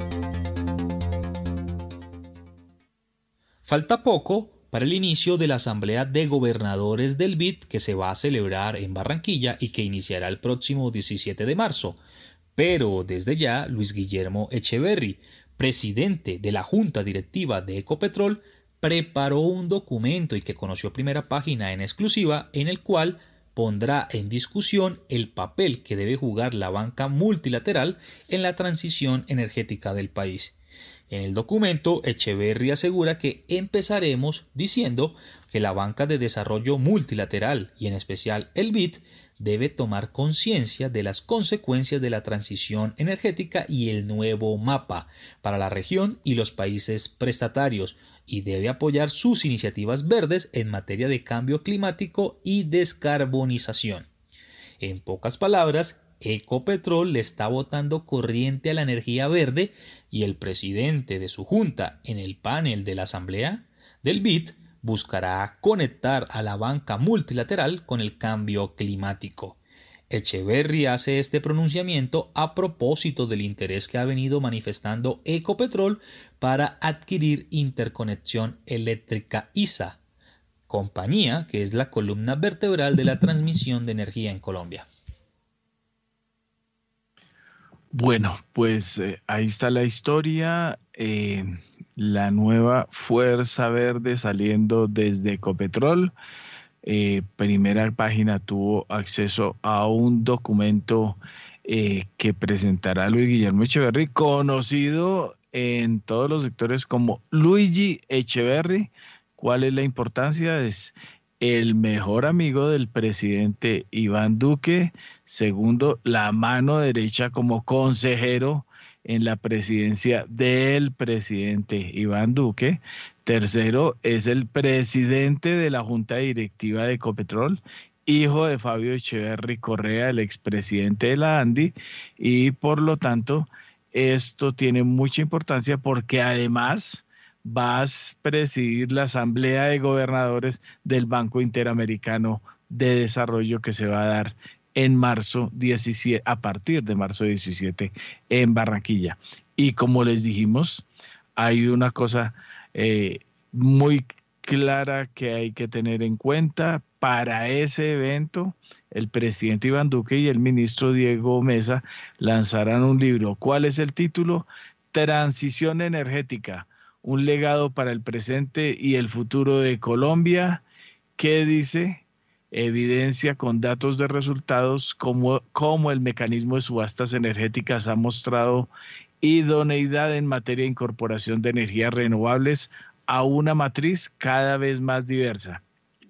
Falta poco para el inicio de la Asamblea de Gobernadores del BID que se va a celebrar en Barranquilla y que iniciará el próximo 17 de marzo. Pero desde ya, Luis Guillermo Echeverry, presidente de la Junta Directiva de Ecopetrol, preparó un documento y que conoció Primera Página en exclusiva, en el cual pondrá en discusión el papel que debe jugar la banca multilateral en la transición energética del país. En el documento, Echeverry asegura que empezaremos diciendo que la banca de desarrollo multilateral y en especial el BID debe tomar conciencia de las consecuencias de la transición energética y el nuevo mapa para la región y los países prestatarios y debe apoyar sus iniciativas verdes en materia de cambio climático y descarbonización. En pocas palabras, Ecopetrol le está botando corriente a la energía verde y el presidente de su junta en el panel de la Asamblea del BID buscará conectar a la banca multilateral con el cambio climático. Echeverry hace este pronunciamiento a propósito del interés que ha venido manifestando Ecopetrol para adquirir Interconexión Eléctrica ISA, compañía que es la columna vertebral de la transmisión de energía en Colombia. Bueno, pues ahí está la historia. La nueva Fuerza Verde saliendo desde Ecopetrol. Primera Página tuvo acceso a un documento que presentará Luis Guillermo Echeverry, conocido en todos los sectores como Luigi Echeverry. ¿Cuál es la importancia? Es el mejor amigo del presidente Iván Duque. Segundo, la mano derecha como consejero en la presidencia del presidente Iván Duque. Tercero, es el presidente de la Junta Directiva de Ecopetrol, hijo de Fabio Echeverry Correa, el expresidente de la ANDI, y por lo tanto esto tiene mucha importancia porque además va a presidir la Asamblea de Gobernadores del Banco Interamericano de Desarrollo que se va a dar en marzo 17, a partir de marzo 17 en Barranquilla. Y como les dijimos, hay una cosa muy clara que hay que tener en cuenta. Para ese evento, el presidente Iván Duque y el ministro Diego Mesa lanzarán un libro. ¿Cuál es el título? Transición energética, un legado para el presente y el futuro de Colombia. ¿Qué dice? Evidencia con datos de resultados cómo el mecanismo de subastas energéticas ha mostrado idoneidad en materia de incorporación de energías renovables a una matriz cada vez más diversa.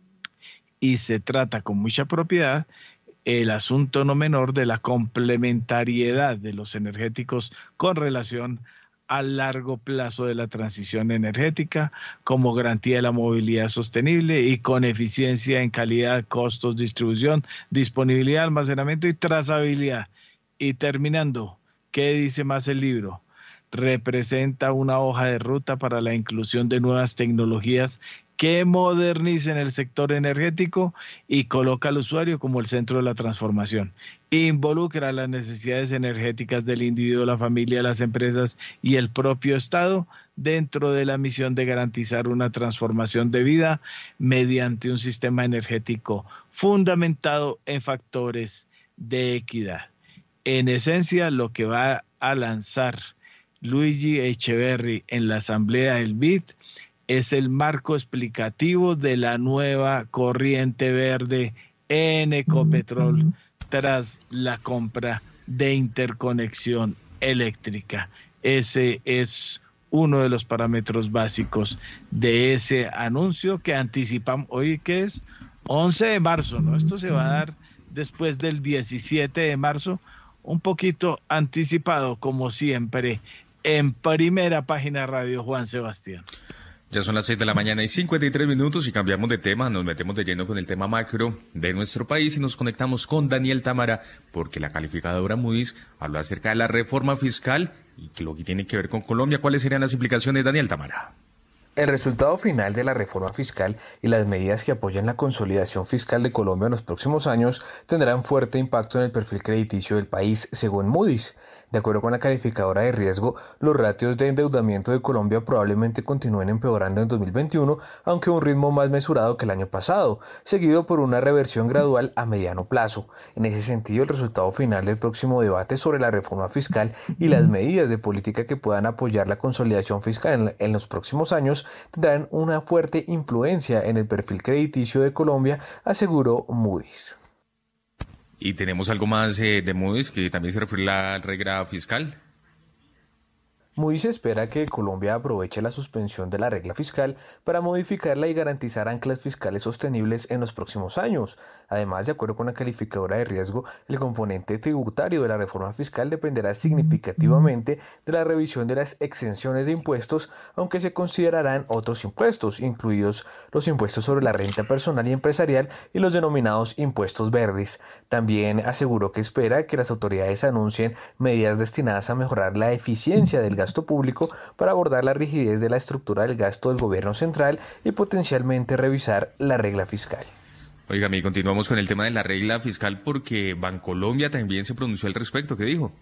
Y se trata con mucha propiedad el asunto no menor de la complementariedad de los energéticos con relación a largo plazo de la transición energética como garantía de la movilidad sostenible y con eficiencia en calidad, costos, distribución, disponibilidad, almacenamiento y trazabilidad. Y terminando, ¿qué dice más el libro? Representa una hoja de ruta para la inclusión de nuevas tecnologías que modernicen el sector energético y coloca al usuario como el centro de la transformación. Involucra las necesidades energéticas del individuo, la familia, las empresas y el propio Estado dentro de la misión de garantizar una transformación de vida mediante un sistema energético fundamentado en factores de equidad. En esencia, lo que va a lanzar Luigi Echeverry en la Asamblea del BID es el marco explicativo de la nueva corriente verde en Ecopetrol tras la compra de Interconexión Eléctrica. Ese es uno de los parámetros básicos de ese anuncio que anticipamos hoy, que es 11 de marzo, ¿no? Esto se va a dar después del 17 de marzo, un poquito anticipado, como siempre, en Primera Página Radio. Juan Sebastián. Ya son las 6 de la mañana y 53 minutos y cambiamos de tema, nos metemos de lleno con el tema macro de nuestro país y nos conectamos con Daniel Támara porque la calificadora Moody's habló acerca de la reforma fiscal y que lo que tiene que ver con Colombia. ¿Cuáles serían las implicaciones, Daniel Támara? El resultado final de la reforma fiscal y las medidas que apoyan la consolidación fiscal de Colombia en los próximos años tendrán fuerte impacto en el perfil crediticio del país, según Moody's. De acuerdo con la calificadora de riesgo, los ratios de endeudamiento de Colombia probablemente continúen empeorando en 2021, aunque a un ritmo más mesurado que el año pasado, seguido por una reversión gradual a mediano plazo. En ese sentido, el resultado final del próximo debate sobre la reforma fiscal y las medidas de política que puedan apoyar la consolidación fiscal en los próximos años tendrán una fuerte influencia en el perfil crediticio de Colombia, aseguró Moody's. Y tenemos algo más de Moody's que también se refiere a la regla fiscal. Moody's espera que Colombia aproveche la suspensión de la regla fiscal para modificarla y garantizar anclas fiscales sostenibles en los próximos años. Además, de acuerdo con la calificadora de riesgo, el componente tributario de la reforma fiscal dependerá significativamente de la revisión de las exenciones de impuestos, aunque se considerarán otros impuestos, incluidos los impuestos sobre la renta personal y empresarial y los denominados impuestos verdes. También aseguró que espera que las autoridades anuncien medidas destinadas a mejorar la eficiencia del gasto público para abordar la rigidez de la estructura del gasto del gobierno central y potencialmente revisar la regla fiscal. Oiga, y continuamos con el tema de la regla fiscal porque Bancolombia también se pronunció al respecto. ¿Qué dijo?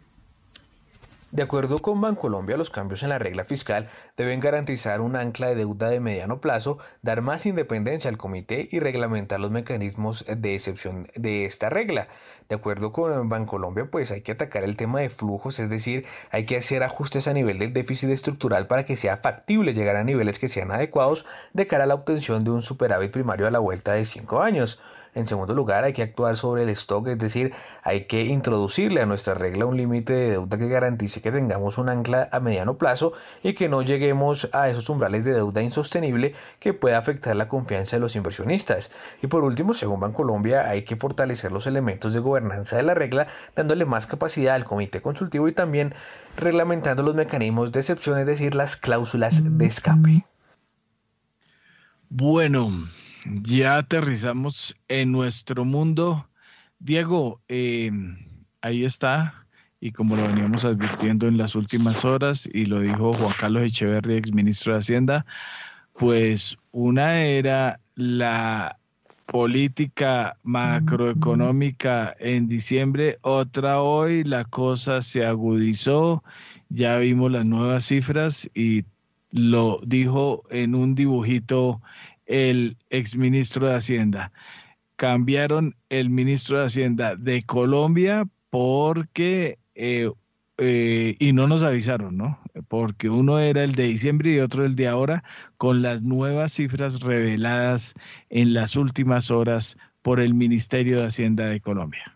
De acuerdo con Bancolombia, los cambios en la regla fiscal deben garantizar un ancla de deuda de mediano plazo, dar más independencia al comité y reglamentar los mecanismos de excepción de esta regla. De acuerdo con Bancolombia, pues hay que atacar el tema de flujos, es decir, hay que hacer ajustes a nivel del déficit estructural para que sea factible llegar a niveles que sean adecuados de cara a la obtención de un superávit primario a la vuelta de 5 años. En segundo lugar, hay que actuar sobre el stock, es decir, hay que introducirle a nuestra regla un límite de deuda que garantice que tengamos un ancla a mediano plazo y que no lleguemos a esos umbrales de deuda insostenible que pueda afectar la confianza de los inversionistas. Y por último, según Bancolombia, hay que fortalecer los elementos de gobernanza de la regla, dándole más capacidad al comité consultivo y también reglamentando los mecanismos de excepción, es decir, las cláusulas de escape. Bueno, ya aterrizamos en nuestro mundo. Diego, ahí está, y como lo veníamos advirtiendo en las últimas horas, y lo dijo Juan Carlos Echeverri, exministro de Hacienda, pues una era la política macroeconómica en diciembre, otra hoy, la cosa se agudizó, ya vimos las nuevas cifras y lo dijo en un dibujito el exministro de Hacienda. Cambiaron el ministro de Hacienda de Colombia porque, y no nos avisaron, ¿no? Porque uno era el de diciembre y otro el de ahora, con las nuevas cifras reveladas en las últimas horas por el Ministerio de Hacienda de Colombia.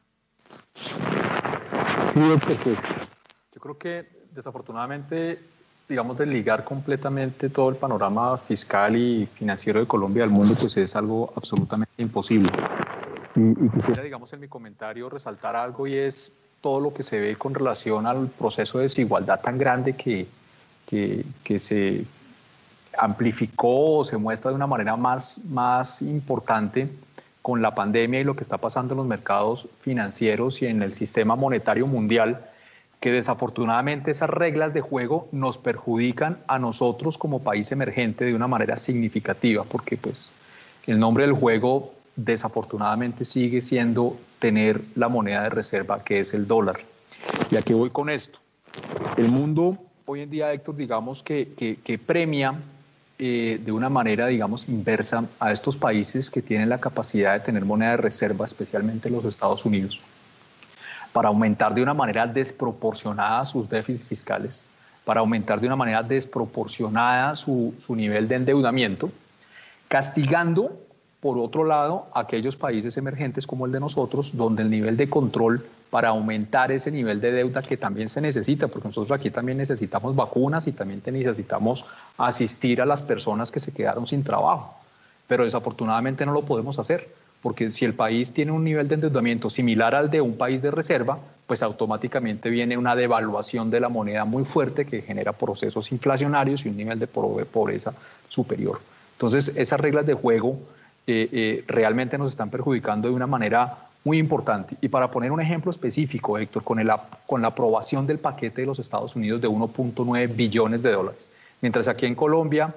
Yo creo que desafortunadamente, digamos, desligar completamente todo el panorama fiscal y financiero de Colombia del mundo, pues es algo absolutamente imposible. Y quisiera, digamos, en mi comentario resaltar algo, y es todo lo que se ve con relación al proceso de desigualdad tan grande que se amplificó o se muestra de una manera más importante con la pandemia y lo que está pasando en los mercados financieros y en el sistema monetario mundial, que desafortunadamente esas reglas de juego nos perjudican a nosotros como país emergente de una manera significativa, porque pues el nombre del juego desafortunadamente sigue siendo tener la moneda de reserva, que es el dólar. ¿Y a qué voy con esto? El mundo hoy en día, Héctor, digamos que premia de una manera, digamos, inversa a estos países que tienen la capacidad de tener moneda de reserva, especialmente los Estados Unidos, para aumentar de una manera desproporcionada sus déficits fiscales, para aumentar de una manera desproporcionada su nivel de endeudamiento, castigando, por otro lado, a aquellos países emergentes como el de nosotros, donde el nivel de control para aumentar ese nivel de deuda que también se necesita, porque nosotros aquí también necesitamos vacunas y también necesitamos asistir a las personas que se quedaron sin trabajo, pero desafortunadamente no lo podemos hacer, porque si el país tiene un nivel de endeudamiento similar al de un país de reserva, pues automáticamente viene una devaluación de la moneda muy fuerte que genera procesos inflacionarios y un nivel de pobreza superior. Entonces, esas reglas de juego realmente nos están perjudicando de una manera muy importante. Y para poner un ejemplo específico, Héctor, con la aprobación del paquete de los Estados Unidos de 1.9 billones de dólares, mientras aquí en Colombia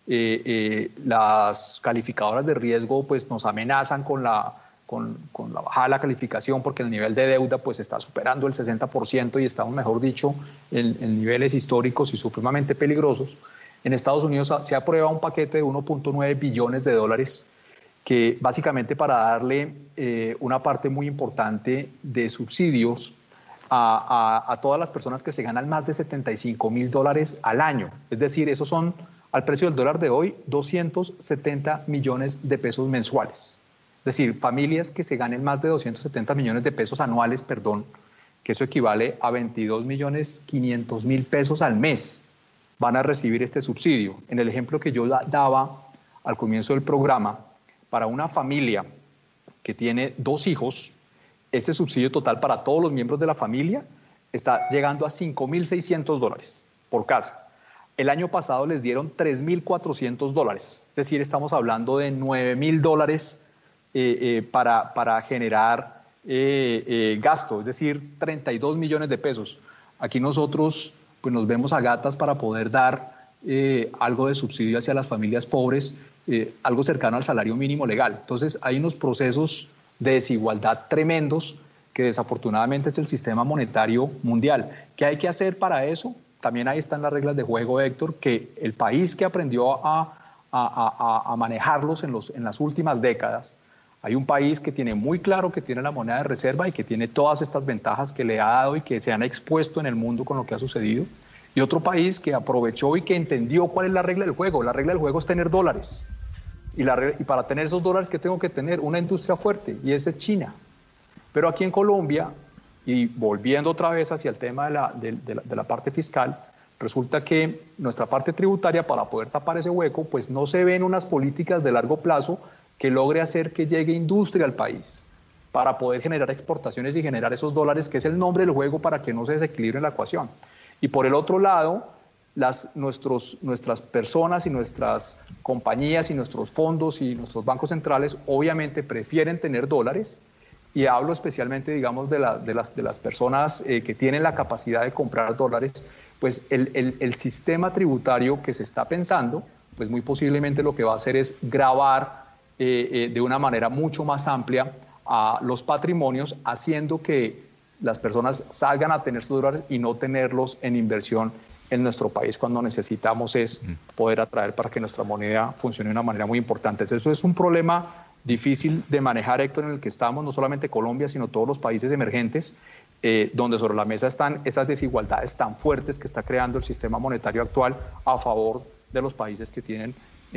Las calificadoras de riesgo pues, nos amenazan con la bajada de la calificación porque el nivel de deuda pues, está superando el 60% y estamos, mejor dicho, en niveles históricos y supremamente peligrosos. En Estados Unidos se aprueba un paquete de 1.9 billones de dólares que básicamente para darle una parte muy importante de subsidios a todas las personas que se ganan más de $75,000 al año. Es decir, esos son, al precio del dólar de hoy, 270 millones de pesos mensuales. Es decir, familias que se ganen más de 270 millones de pesos anuales, que eso equivale a 22.500.000 pesos al mes, van a recibir este subsidio. En el ejemplo que yo daba al comienzo del programa, para una familia que tiene 2 hijos, ese subsidio total para todos los miembros de la familia está llegando a $5.600 por casa. El año pasado les dieron $3.400, es decir, estamos hablando de $9.000 para generar gasto, es decir, 32 millones de pesos. Aquí nosotros pues, nos vemos a gatas para poder dar algo de subsidio hacia las familias pobres, algo cercano al salario mínimo legal. Entonces hay unos procesos de desigualdad tremendos que desafortunadamente es el sistema monetario mundial. ¿Qué hay que hacer para eso? También ahí están las reglas de juego, Héctor, que el país que aprendió a manejarlos en las últimas décadas, hay un país que tiene muy claro que tiene la moneda de reserva y que tiene todas estas ventajas que le ha dado y que se han expuesto en el mundo con lo que ha sucedido, y otro país que aprovechó y que entendió cuál es la regla del juego. La regla del juego es tener dólares. Y para tener esos dólares, ¿qué tengo que tener? Una industria fuerte, y esa es China. Pero aquí en Colombia, y volviendo otra vez hacia el tema de la parte fiscal, resulta que nuestra parte tributaria, para poder tapar ese hueco, pues no se ven unas políticas de largo plazo que logre hacer que llegue industria al país para poder generar exportaciones y generar esos dólares, que es el nombre del juego, para que no se desequilibre la ecuación. Y por el otro lado, nuestras personas y nuestras compañías y nuestros fondos y nuestros bancos centrales obviamente prefieren tener dólares, y hablo especialmente, digamos, de las personas que tienen la capacidad de comprar dólares. Pues el sistema tributario que se está pensando, pues muy posiblemente lo que va a hacer es gravar de una manera mucho más amplia a los patrimonios, haciendo que las personas salgan a tener sus dólares y no tenerlos en inversión en nuestro país, cuando necesitamos es poder atraer para que nuestra moneda funcione de una manera muy importante. Entonces, eso es un problema difícil de manejar, Héctor, en el que estamos, no solamente Colombia, sino todos los países emergentes, donde sobre la mesa están esas desigualdades tan fuertes que está creando el sistema monetario actual a favor de los países que tienen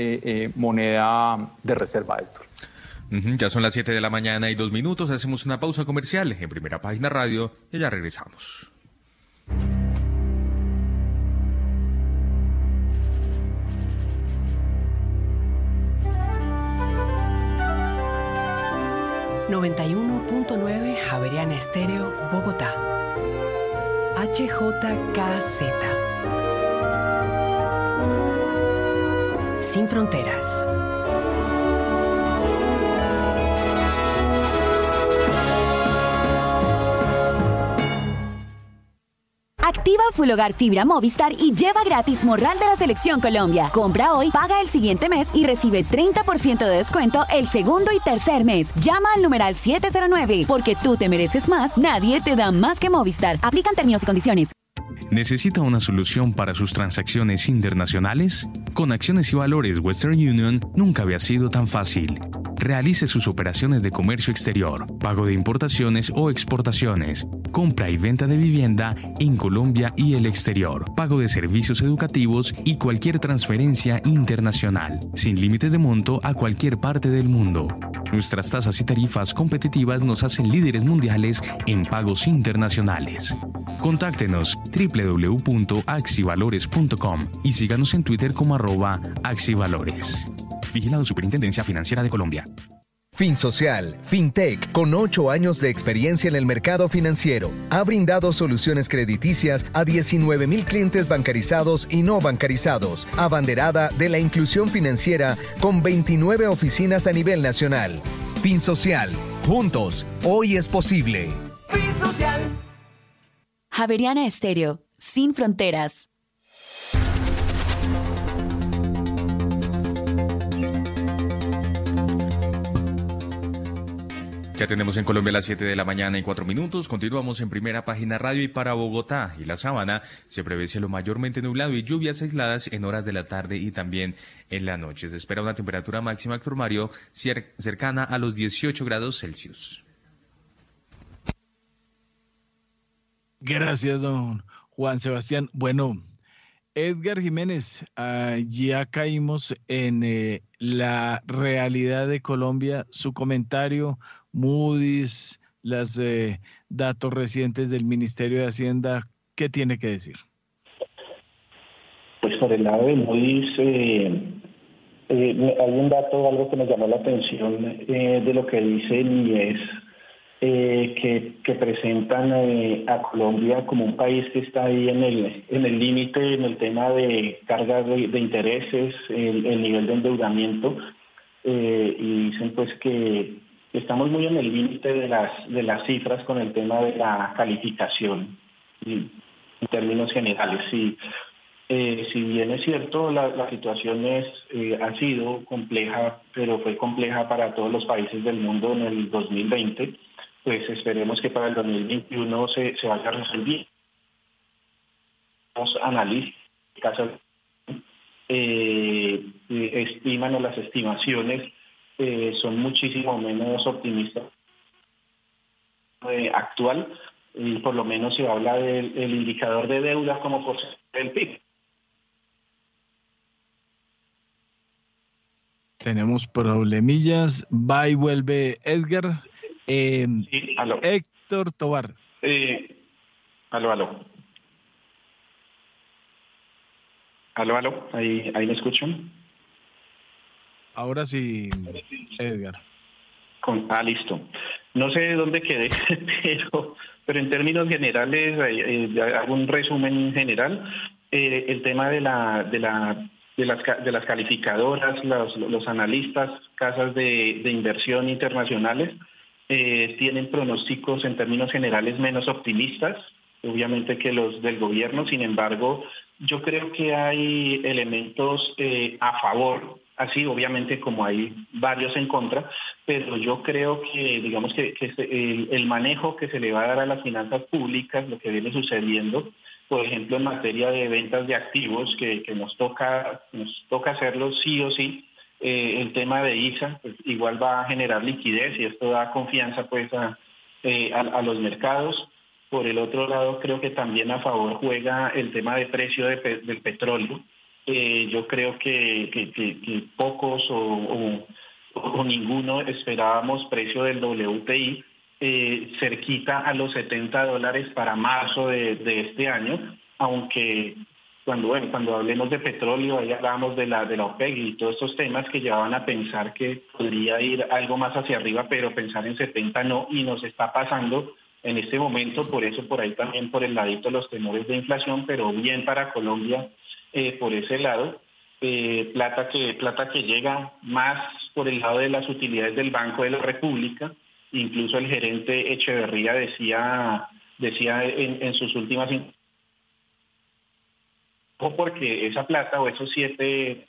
moneda de reserva, Héctor. Ya son las 7 de la mañana y 2 minutos. Hacemos una pausa comercial en Primera Página Radio y ya regresamos. ...91.9 Javeriana Estéreo, Bogotá. HJKZ. Sin fronteras. Activa Full Hogar Fibra Movistar y lleva gratis morral de la Selección Colombia. Compra hoy, paga el siguiente mes y recibe 30% de descuento el segundo y tercer mes. Llama al numeral 709, porque tú te mereces más, nadie te da más que Movistar. Aplican términos y condiciones. ¿Necesita una solución para sus transacciones internacionales? Con Acciones y Valores Western Union nunca había sido tan fácil. Realice sus operaciones de comercio exterior, pago de importaciones o exportaciones, compra y venta de vivienda en Colombia y el exterior, pago de servicios educativos y cualquier transferencia internacional, sin límites de monto a cualquier parte del mundo. Nuestras tasas y tarifas competitivas nos hacen líderes mundiales en pagos internacionales. Contáctenos www.axivalores.com y síganos en Twitter como @axivalores. Vigilado Superintendencia Financiera de Colombia. FinSocial, FinTech, con 8 años de experiencia en el mercado financiero, ha brindado soluciones crediticias a 19,000 clientes bancarizados y no bancarizados, abanderada de la inclusión financiera con 29 oficinas a nivel nacional. FinSocial, juntos, hoy es posible. FinSocial. Javeriana Estéreo, sin fronteras. Ya tenemos en Colombia las 7 de la mañana y 4 minutos. Continuamos en Primera Página Radio y para Bogotá y la Sabana se prevé cielo mayormente nublado y lluvias aisladas en horas de la tarde y también en la noche. Se espera una temperatura máxima, Héctor Mario, cercana a los 18 grados Celsius. Gracias, don Juan Sebastián. Bueno, Edgar Jiménez, ya caímos en la realidad de Colombia. Su comentario, Moody's, los datos recientes del Ministerio de Hacienda, ¿qué tiene que decir? Pues por el lado de Moody's, hay un dato, algo que me llamó la atención de lo que dice el IES, que presentan a Colombia como un país que está ahí en el límite, en el tema de cargas de intereses, el nivel de endeudamiento, y dicen pues que estamos muy en el límite de las cifras con el tema de la calificación, en términos generales. Sí. Si bien es cierto, la situación ha sido compleja, pero fue compleja para todos los países del mundo en el 2020, pues esperemos que para el 2021 se vaya a resolver. Los analistas estiman, o las estimaciones son muchísimo menos optimistas actual, y por lo menos se habla del indicador de deuda como porcentaje del PIB. Tenemos problemillas, va y vuelve Edgar. Sí, aló. Héctor Tobar. Aló. ¿Ahí me escuchan? Ahora sí, Edgar. Listo. No sé de dónde quedé, pero en términos generales, hago un resumen general. El tema de las calificadoras, los analistas, casas de inversión internacionales, tienen pronósticos en términos generales menos optimistas, obviamente, que los del gobierno. Sin embargo, yo creo que hay elementos a favor, así obviamente como hay varios en contra, pero yo creo que, digamos que el manejo que se le va a dar a las finanzas públicas, lo que viene sucediendo, por ejemplo, en materia de ventas de activos, que nos toca hacerlo sí o sí. El tema de ISA pues, igual va a generar liquidez y esto da confianza pues a los mercados. Por el otro lado, creo que también a favor juega el tema de precio del petróleo. Yo creo que pocos o ninguno esperábamos precio del WTI cerquita a los $70 para marzo de este año, aunque cuando hablemos de petróleo, ahí hablábamos de la OPEC y todos estos temas que llevaban a pensar que podría ir algo más hacia arriba, pero pensar en 70 no, y nos está pasando en este momento. Por eso por ahí también por el ladito los temores de inflación, pero bien para Colombia por ese lado. Plata que llega más por el lado de las utilidades del Banco de la República. Incluso el gerente Echeverría decía en sus últimas, porque esa plata o esos 7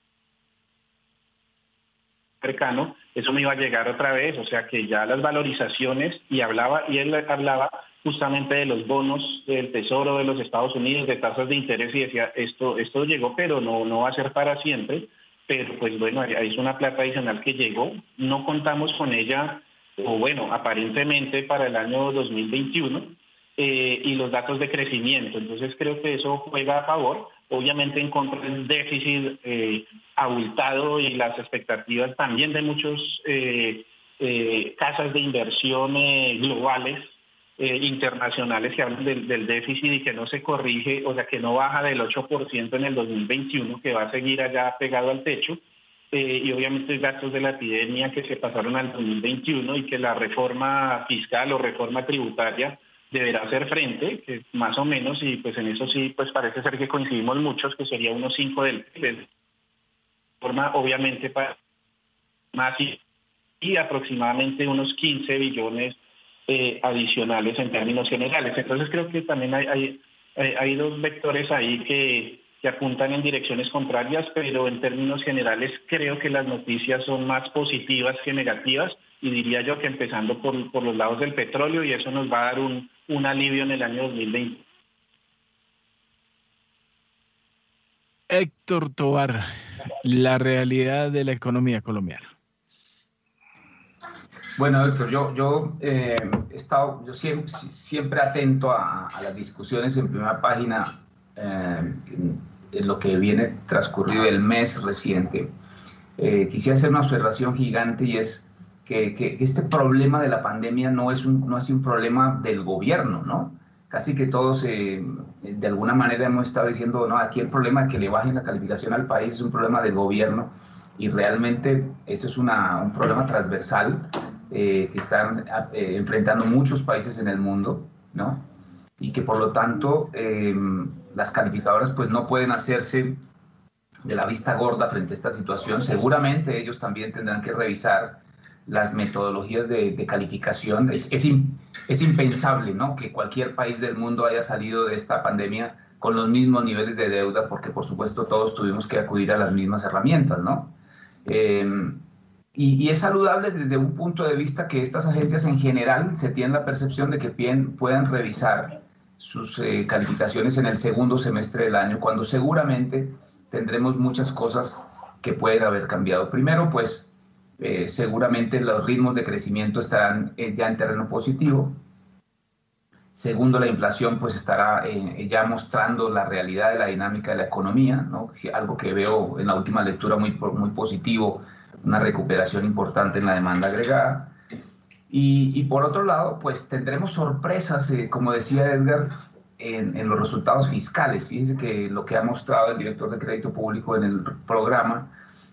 cercano, eso me iba a llegar otra vez, o sea que ya las valorizaciones, y él hablaba justamente de los bonos del Tesoro de los Estados Unidos, de tasas de interés, y decía, esto llegó, pero no va a ser para siempre, pero pues bueno, es una plata adicional que llegó, no contamos con ella, o bueno, aparentemente para el año 2021, y los datos de crecimiento. Entonces creo que eso juega a favor, obviamente en contra del déficit abultado y las expectativas también de muchos casas de inversión globales, internacionales, que hablan del déficit y que no se corrige, o sea que no baja del 8% en el 2021, que va a seguir allá pegado al techo. Y obviamente gastos de la epidemia que se pasaron al 2021 y que la reforma fiscal o reforma tributaria deberá hacer frente, que más o menos, y pues en eso sí, pues parece ser que coincidimos muchos, que sería unos 5 del PIB, forma obviamente para más y aproximadamente unos 15 billones adicionales en términos generales. Entonces creo que también hay dos vectores ahí que apuntan en direcciones contrarias, pero en términos generales creo que las noticias son más positivas que negativas, y diría yo que empezando por los lados del petróleo, y eso nos va a dar un alivio en el año 2020. Héctor Tovar, la realidad de la economía colombiana. Bueno, Héctor, yo he estado siempre atento a las discusiones en Primera Página en lo que viene transcurrido el mes reciente. Quisiera hacer una observación gigante, y es que este problema de la pandemia no es un problema del gobierno, ¿no? Casi que todos de alguna manera hemos estado diciendo, no, aquí el problema de que le bajen la calificación al país es un problema del gobierno, y realmente eso es un problema transversal que están enfrentando muchos países en el mundo, ¿no? Y que por lo tanto las calificadoras pues no pueden hacerse de la vista gorda frente a esta situación. Seguramente ellos también tendrán que revisar las metodologías de calificación. Es impensable, ¿no?, que cualquier país del mundo haya salido de esta pandemia con los mismos niveles de deuda, porque por supuesto todos tuvimos que acudir a las mismas herramientas, ¿no? Y es saludable desde un punto de vista que estas agencias en general se tienen la percepción de que puedan revisar sus calificaciones en el segundo semestre del año, cuando seguramente tendremos muchas cosas que pueden haber cambiado. Primero, pues seguramente los ritmos de crecimiento estarán ya en terreno positivo. Segundo, la inflación pues estará ya mostrando la realidad de la dinámica de la economía, ¿no? Algo que veo en la última lectura muy positivo, una recuperación importante en la demanda agregada. Y por otro lado, pues tendremos sorpresas, como decía Edgar, en los resultados fiscales. Fíjense que lo que ha mostrado el director de Crédito Público en el programa,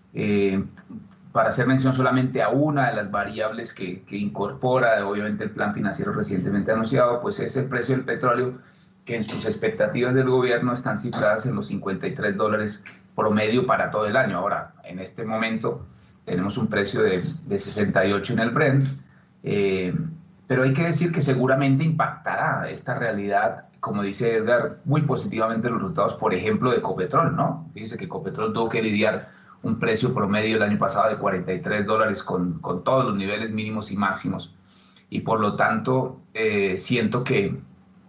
para hacer mención solamente a una de las variables que incorpora obviamente el plan financiero recientemente anunciado, pues es el precio del petróleo, que en sus expectativas del gobierno están cifradas en los $53 promedio para todo el año. Ahora, en este momento tenemos un precio de 68 en el Brent, pero hay que decir que seguramente impactará esta realidad, como dice Edgar, muy positivamente los resultados, por ejemplo, de Ecopetrol, ¿no? Fíjese que Ecopetrol tuvo que lidiar un precio promedio el año pasado de $43 con todos los niveles mínimos y máximos, y por lo tanto siento que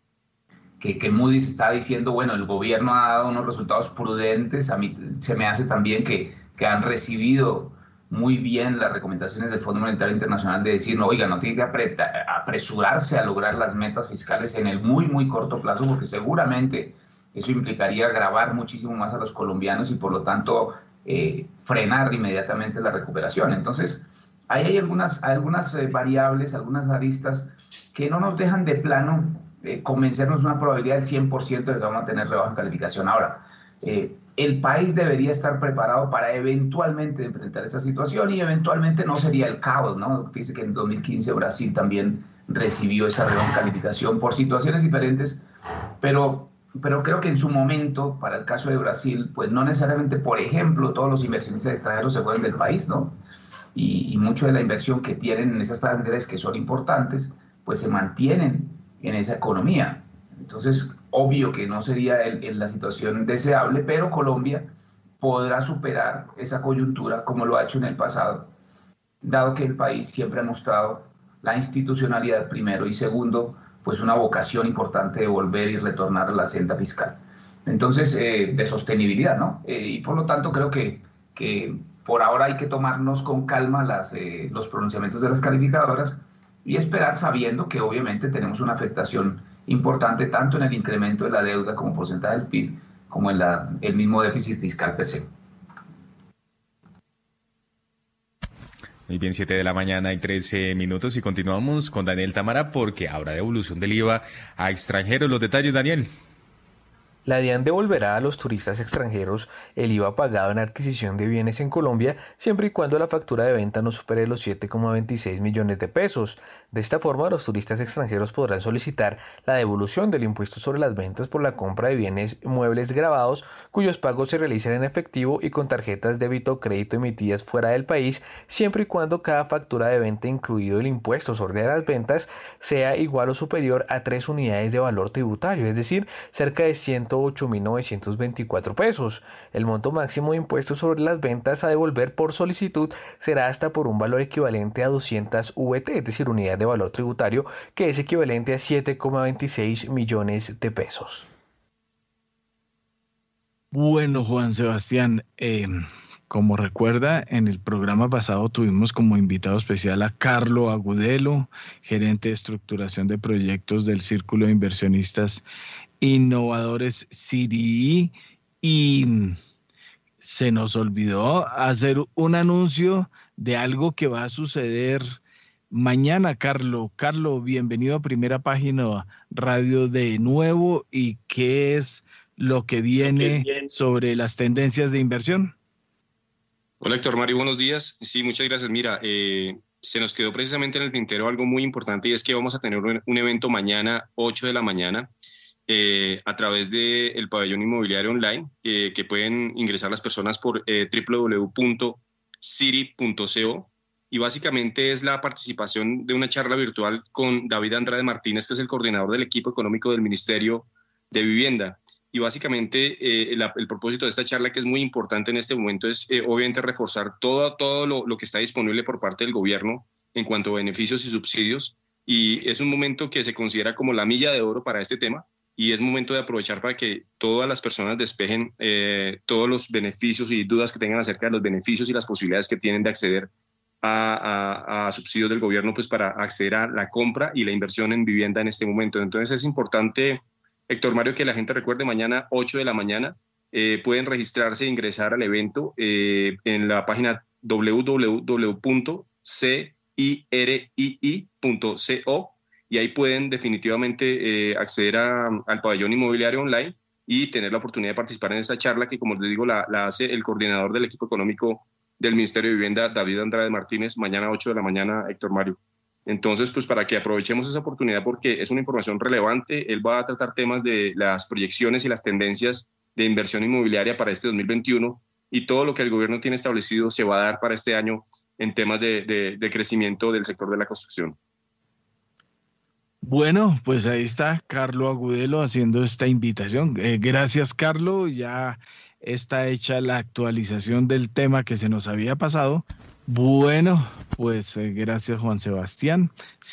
Moody's está diciendo, bueno, el gobierno ha dado unos resultados prudentes. A mí se me hace también que han recibido muy bien las recomendaciones del Fondo Monetario Internacional de decir, no, oiga, no tiene que apresurarse a lograr las metas fiscales en el muy corto plazo, porque seguramente eso implicaría agravar muchísimo más a los colombianos y por lo tanto frenar inmediatamente la recuperación. Entonces, ahí hay algunas variables, algunas aristas que no nos dejan de plano convencernos una probabilidad del 100% de que vamos a tener rebaja en calificación. Ahora, el país debería estar preparado para eventualmente enfrentar esa situación, y eventualmente no sería el caos, ¿no? Fíjese que en 2015 Brasil también recibió esa rebaja en calificación por situaciones diferentes, pero creo que en su momento, para el caso de Brasil, pues no necesariamente, por ejemplo, todos los inversionistas extranjeros se fueron del país, ¿no? Y mucho de la inversión que tienen en esas talleres, que son importantes, pues se mantienen en esa economía. Entonces, obvio que no sería la situación deseable, pero Colombia podrá superar esa coyuntura como lo ha hecho en el pasado, dado que el país siempre ha mostrado la institucionalidad primero y segundo, pues una vocación importante de volver y retornar a la senda fiscal. Entonces, de sostenibilidad, ¿no? Y por lo tanto creo que por ahora hay que tomarnos con calma los pronunciamientos de las calificadoras y esperar, sabiendo que obviamente tenemos una afectación importante tanto en el incremento de la deuda como porcentaje del PIB, como en el mismo déficit fiscal per se. Muy bien, 7 de la mañana y 13 minutos y continuamos con Daniel Támara porque habrá devolución del IVA a extranjeros. Los detalles, Daniel. La DIAN devolverá a los turistas extranjeros el IVA pagado en adquisición de bienes en Colombia, siempre y cuando la factura de venta no supere los 7,26 millones de pesos. De esta forma, los turistas extranjeros podrán solicitar la devolución del impuesto sobre las ventas por la compra de bienes muebles grabados, cuyos pagos se realicen en efectivo y con tarjetas débito o crédito emitidas fuera del país, siempre y cuando cada factura de venta, incluido el impuesto sobre las ventas, sea igual o superior a 3 unidades de valor tributario, es decir, cerca de 120 108.924 pesos. El monto máximo de impuestos sobre las ventas a devolver por solicitud será hasta por un valor equivalente a 200 VT, es decir, unidad de valor tributario, que es equivalente a 7,26 millones de pesos. Bueno, Juan Sebastián, como recuerda, en el programa pasado tuvimos como invitado especial a Carlo Agudelo, gerente de estructuración de proyectos del Círculo de Inversionistas Innovadores CIRI, y se nos olvidó hacer un anuncio de algo que va a suceder mañana, Carlo. Carlo, bienvenido a Primera Página Radio de nuevo. ¿Y qué es lo que viene sobre las tendencias de inversión? Hola, Héctor Mario, buenos días. Sí, muchas gracias. Mira, se nos quedó precisamente en el tintero algo muy importante, y es que vamos a tener un evento mañana, 8 de la mañana, a través del pabellón inmobiliario online, que pueden ingresar las personas por www.ciri.co, y básicamente es la participación de una charla virtual con David Andrade Martínez, que es el coordinador del equipo económico del Ministerio de Vivienda. Y básicamente el propósito de esta charla, que es muy importante en este momento, es obviamente reforzar todo lo que está disponible por parte del gobierno en cuanto a beneficios y subsidios, y es un momento que se considera como la milla de oro para este tema, y es momento de aprovechar para que todas las personas despejen todos los beneficios y dudas que tengan acerca de los beneficios y las posibilidades que tienen de acceder a subsidios del gobierno, pues para acceder a la compra y la inversión en vivienda en este momento. Entonces es importante, Héctor Mario, que la gente recuerde, mañana 8 de la mañana pueden registrarse e ingresar al evento en la página www.cirii.co, y ahí pueden definitivamente acceder al pabellón inmobiliario online y tener la oportunidad de participar en esta charla que, como les digo, la hace el coordinador del equipo económico del Ministerio de Vivienda, David Andrade Martínez, mañana 8 de la mañana, Héctor Mario. Entonces, pues para que aprovechemos esa oportunidad, porque es una información relevante. Él va a tratar temas de las proyecciones y las tendencias de inversión inmobiliaria para este 2021, y todo lo que el gobierno tiene establecido se va a dar para este año en temas de crecimiento del sector de la construcción. Bueno, pues ahí está Carlo Agudelo haciendo esta invitación. Gracias, Carlo. Ya está hecha la actualización del tema que se nos había pasado. Bueno, pues gracias, Juan Sebastián.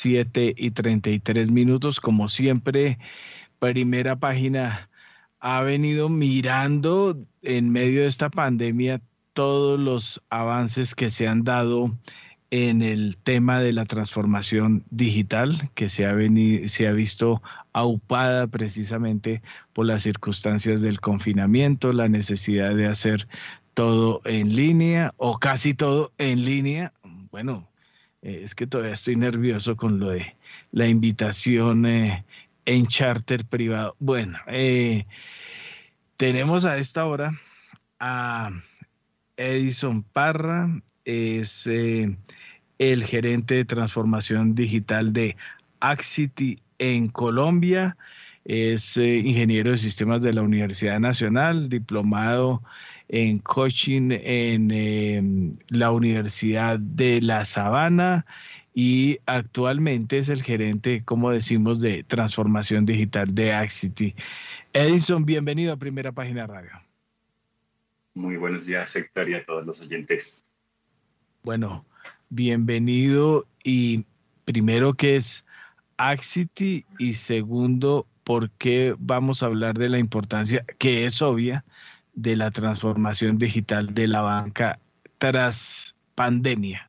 7:33. Como siempre, Primera Página ha venido mirando en medio de esta pandemia todos los avances que se han dado en el tema de la transformación digital, que se ha visto aupada precisamente por las circunstancias del confinamiento, la necesidad de hacer todo en línea o casi todo en línea. Bueno, es que todavía estoy nervioso con lo de la invitación en charter privado. Bueno, tenemos a esta hora a Edison Parra, es el gerente de transformación digital de Axity en Colombia, es ingeniero de sistemas de la Universidad Nacional, diplomado en coaching en la Universidad de La Sabana, y actualmente es el gerente, como decimos, de transformación digital de Axity. Edison, bienvenido a Primera Página Radio. Muy buenos días, Héctor, y a todos los oyentes. Bueno, bienvenido. Y primero, ¿qué es Axity? Y segundo, ¿por qué vamos a hablar de la importancia, que es obvia, de la transformación digital de la banca tras pandemia?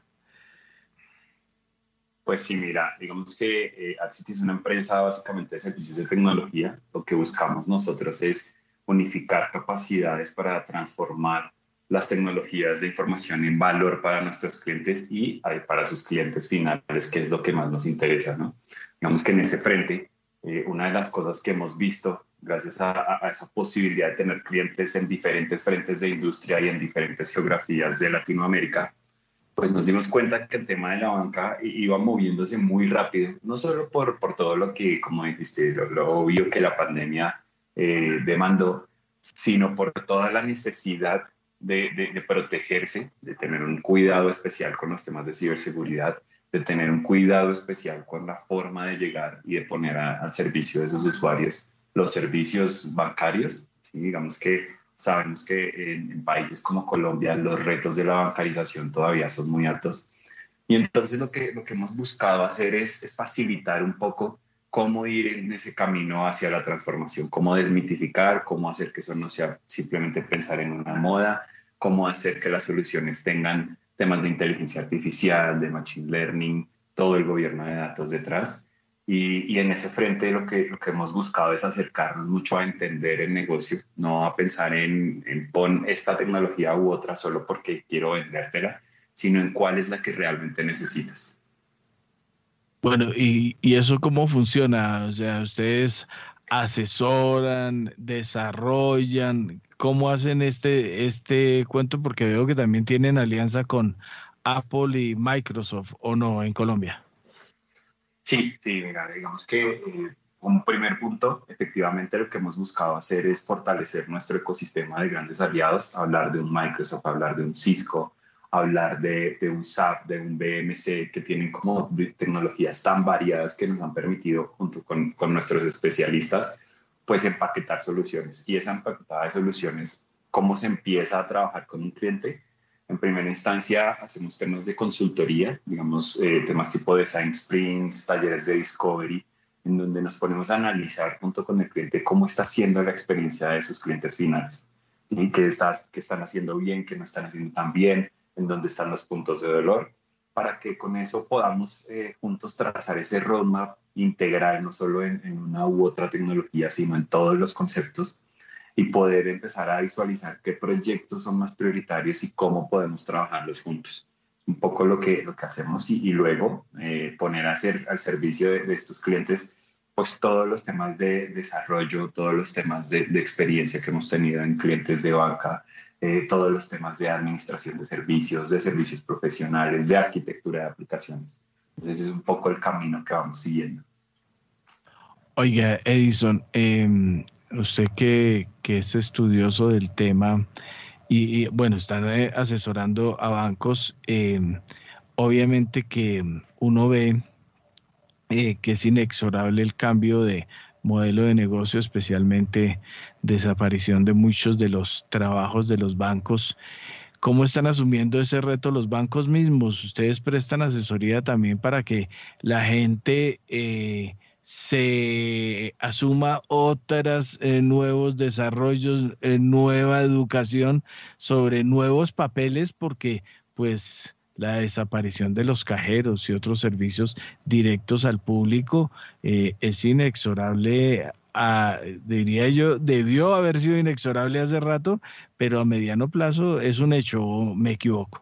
Pues sí, mira, digamos que Axity es una empresa básicamente de servicios de tecnología. Lo que buscamos nosotros es unificar capacidades para transformar las tecnologías de información en valor para nuestros clientes y para sus clientes finales, que es lo que más nos interesa, ¿no? Digamos que en ese frente, una de las cosas que hemos visto, gracias a esa posibilidad de tener clientes en diferentes frentes de industria y en diferentes geografías de Latinoamérica, pues nos dimos cuenta que el tema de la banca iba moviéndose muy rápido, no solo por todo lo que, como dijiste, lo obvio que la pandemia demandó, sino por toda la necesidad de protegerse, de tener un cuidado especial con los temas de ciberseguridad, de tener un cuidado especial con la forma de llegar y de poner al servicio de sus usuarios los servicios bancarios. ¿Sí? Digamos que sabemos que en países como Colombia los retos de la bancarización todavía son muy altos. Y entonces lo que hemos buscado hacer es facilitar un poco cómo ir en ese camino hacia la transformación, cómo desmitificar, cómo hacer que eso no sea simplemente pensar en una moda, cómo hacer que las soluciones tengan temas de inteligencia artificial, de machine learning, todo el gobierno de datos detrás. Y en ese frente lo que hemos buscado es acercarnos mucho a entender el negocio, no a pensar en pon esta tecnología u otra solo porque quiero vendértela, sino en cuál es la que realmente necesitas. Bueno, ¿y eso cómo funciona? O sea, ustedes asesoran, desarrollan, ¿cómo hacen este cuento? Porque veo que también tienen alianza con Apple y Microsoft, ¿o no, en Colombia? Sí, mira, digamos que un primer punto, efectivamente lo que hemos buscado hacer es fortalecer nuestro ecosistema de grandes aliados, hablar de un Microsoft, hablar de un Cisco, hablar de un SAP, de un BMC, que tienen como tecnologías tan variadas que nos han permitido, junto con nuestros especialistas, pues empaquetar soluciones. Y esa empaquetada de soluciones, ¿cómo se empieza a trabajar con un cliente? En primera instancia, hacemos temas de consultoría, digamos, temas tipo design sprints, talleres de discovery, en donde nos ponemos a analizar junto con el cliente cómo está siendo la experiencia de sus clientes finales. ¿Sí? ¿Qué están haciendo bien, qué no están haciendo tan bien, en dónde están los puntos de dolor, para que con eso podamos juntos trazar ese roadmap integral, no solo en una u otra tecnología, sino en todos los conceptos, y poder empezar a visualizar qué proyectos son más prioritarios y cómo podemos trabajarlos juntos. Un poco lo que hacemos y luego poner al servicio de estos clientes pues todos los temas de desarrollo, todos los temas de experiencia que hemos tenido en clientes de banca, todos los temas de administración de servicios profesionales, de arquitectura de aplicaciones. Entonces es un poco el camino que vamos siguiendo. Oiga, Edison, usted que es estudioso del tema y bueno, están asesorando a bancos, obviamente que uno ve que es inexorable el cambio de modelo de negocio, especialmente desaparición de muchos de los trabajos de los bancos. ¿Cómo están asumiendo ese reto los bancos mismos? ¿Ustedes prestan asesoría también para que la gente se asuma otros nuevos desarrollos, nueva educación sobre nuevos papeles? Porque pues la desaparición de los cajeros y otros servicios directos al público es inexorable. Diría yo, debió haber sido inexorable hace rato, pero a mediano plazo es un hecho, ¿o me equivoco?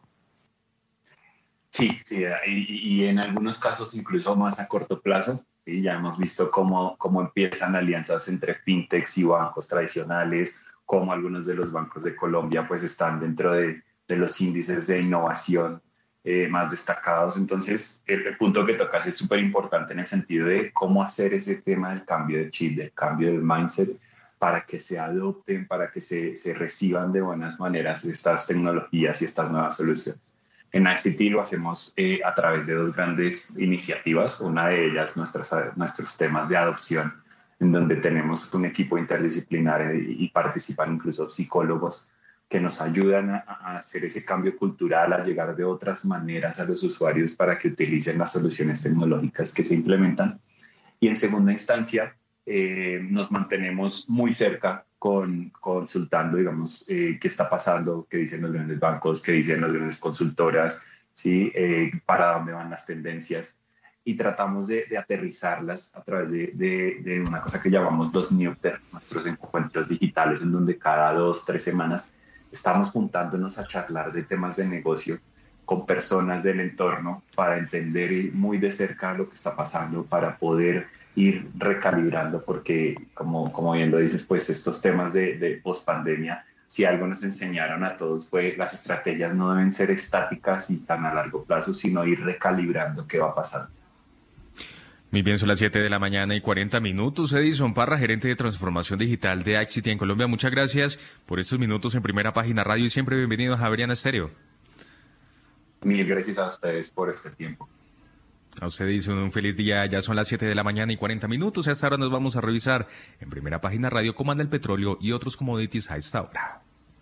Sí, y en algunos casos incluso más a corto plazo. ¿Sí? Ya hemos visto cómo empiezan alianzas entre fintechs y bancos tradicionales, cómo algunos de los bancos de Colombia pues están dentro de los índices de innovación más destacados. Entonces, el punto que tocas es súper importante en el sentido de cómo hacer ese tema del cambio de chip, del cambio del mindset, para que se adopten, para que se reciban de buenas maneras estas tecnologías y estas nuevas soluciones. En ICT lo hacemos a través de dos grandes iniciativas. Una de ellas, nuestros temas de adopción, en donde tenemos un equipo interdisciplinar y participan incluso psicólogos que nos ayudan a hacer ese cambio cultural, a llegar de otras maneras a los usuarios para que utilicen las soluciones tecnológicas que se implementan. Y en segunda instancia, nos mantenemos muy cerca consultando, digamos, qué está pasando, qué dicen los grandes bancos, qué dicen las grandes consultoras, ¿sí? Para dónde van las tendencias. Y tratamos de aterrizarlas a través de una cosa que llamamos los Newter, nuestros encuentros digitales, en donde cada 2-3 semanas estamos juntándonos a charlar de temas de negocio con personas del entorno para entender muy de cerca lo que está pasando, para poder ir recalibrando, porque como bien lo dices, pues estos temas de post-pandemia, si algo nos enseñaron a todos fue las estrategias no deben ser estáticas y tan a largo plazo, sino ir recalibrando qué va pasando. Muy bien, son las 7:40 a.m. Edison Parra, gerente de transformación digital de Axity en Colombia. Muchas gracias por estos minutos en Primera Página Radio y siempre bienvenidos a Javeriana Estéreo. Mil gracias a ustedes por este tiempo. A usted dice un feliz día, ya son las 7 de la mañana y 40 minutos. Hasta ahora nos vamos a revisar en Primera Página Radio cómo anda el petróleo y otros commodities a esta hora.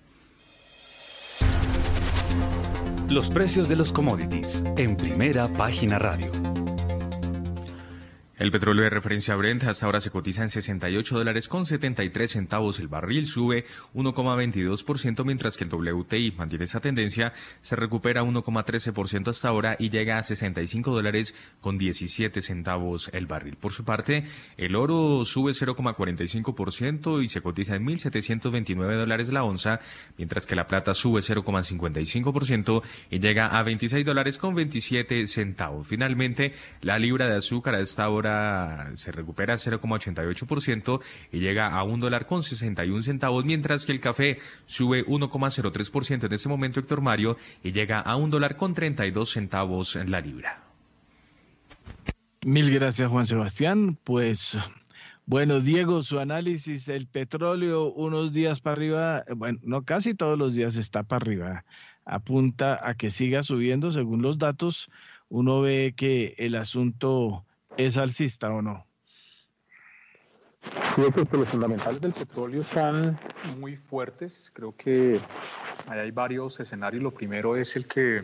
Los precios de los commodities en Primera Página Radio. El petróleo de referencia Brent hasta ahora se cotiza en $68.73 el barril, sube 1,22%, mientras que el WTI mantiene esa tendencia, se recupera 1,13% hasta ahora y llega a $65.17 el barril. Por su parte, el oro sube 0,45% y se cotiza en $1.729 la onza, mientras que la plata sube 0,55% y llega a $26.27. Finalmente, la libra de azúcar a esta hora se recupera 0,88% y llega a $1.61, mientras que el café sube 1,03% en este momento, Héctor Mario, y llega a $1.32 en la libra. Mil gracias, Juan Sebastián. Pues bueno, Diego, su análisis, el petróleo unos días para arriba, bueno, no, casi todos los días está para arriba, apunta a que siga subiendo según los datos. Uno ve que el asunto ¿es alcista o no? Creo que los fundamentales del petróleo están muy fuertes. Creo que hay varios escenarios. Lo primero es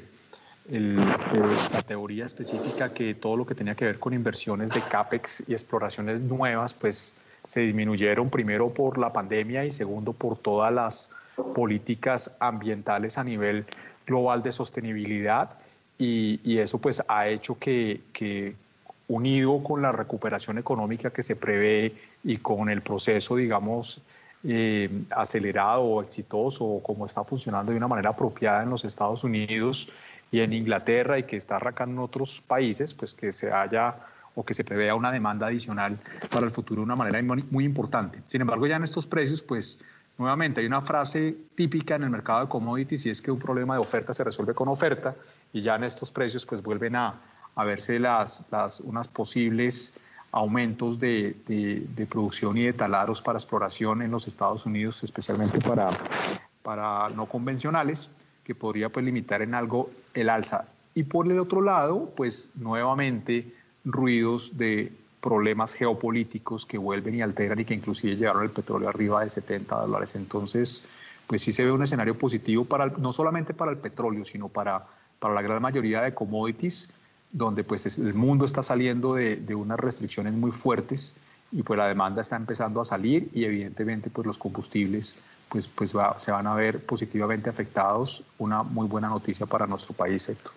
la teoría específica que todo lo que tenía que ver con inversiones de CAPEX y exploraciones nuevas, pues se disminuyeron primero por la pandemia y segundo por todas las políticas ambientales a nivel global de sostenibilidad y eso pues ha hecho que unido con la recuperación económica que se prevé y con el proceso, digamos, acelerado o exitoso, o como está funcionando de una manera apropiada en los Estados Unidos y en Inglaterra y que está arrancando en otros países, pues que se haya o que se prevea una demanda adicional para el futuro de una manera muy importante. Sin embargo, ya en estos precios, pues nuevamente hay una frase típica en el mercado de commodities y es que un problema de oferta se resuelve con oferta, y ya en estos precios pues vuelven a verse unas posibles aumentos de producción y de taladros para exploración en los Estados Unidos, especialmente para no convencionales, que podría pues limitar en algo el alza. Y por el otro lado, pues nuevamente ruidos de problemas geopolíticos que vuelven y alteran y que inclusive llevaron el petróleo arriba de $70. Entonces, pues sí se ve un escenario positivo no solamente para el petróleo, sino para la gran mayoría de commodities, donde pues el mundo está saliendo de unas restricciones muy fuertes y pues la demanda está empezando a salir y evidentemente pues los combustibles pues se van a ver positivamente afectados. Una muy buena noticia para nuestro país, Héctor.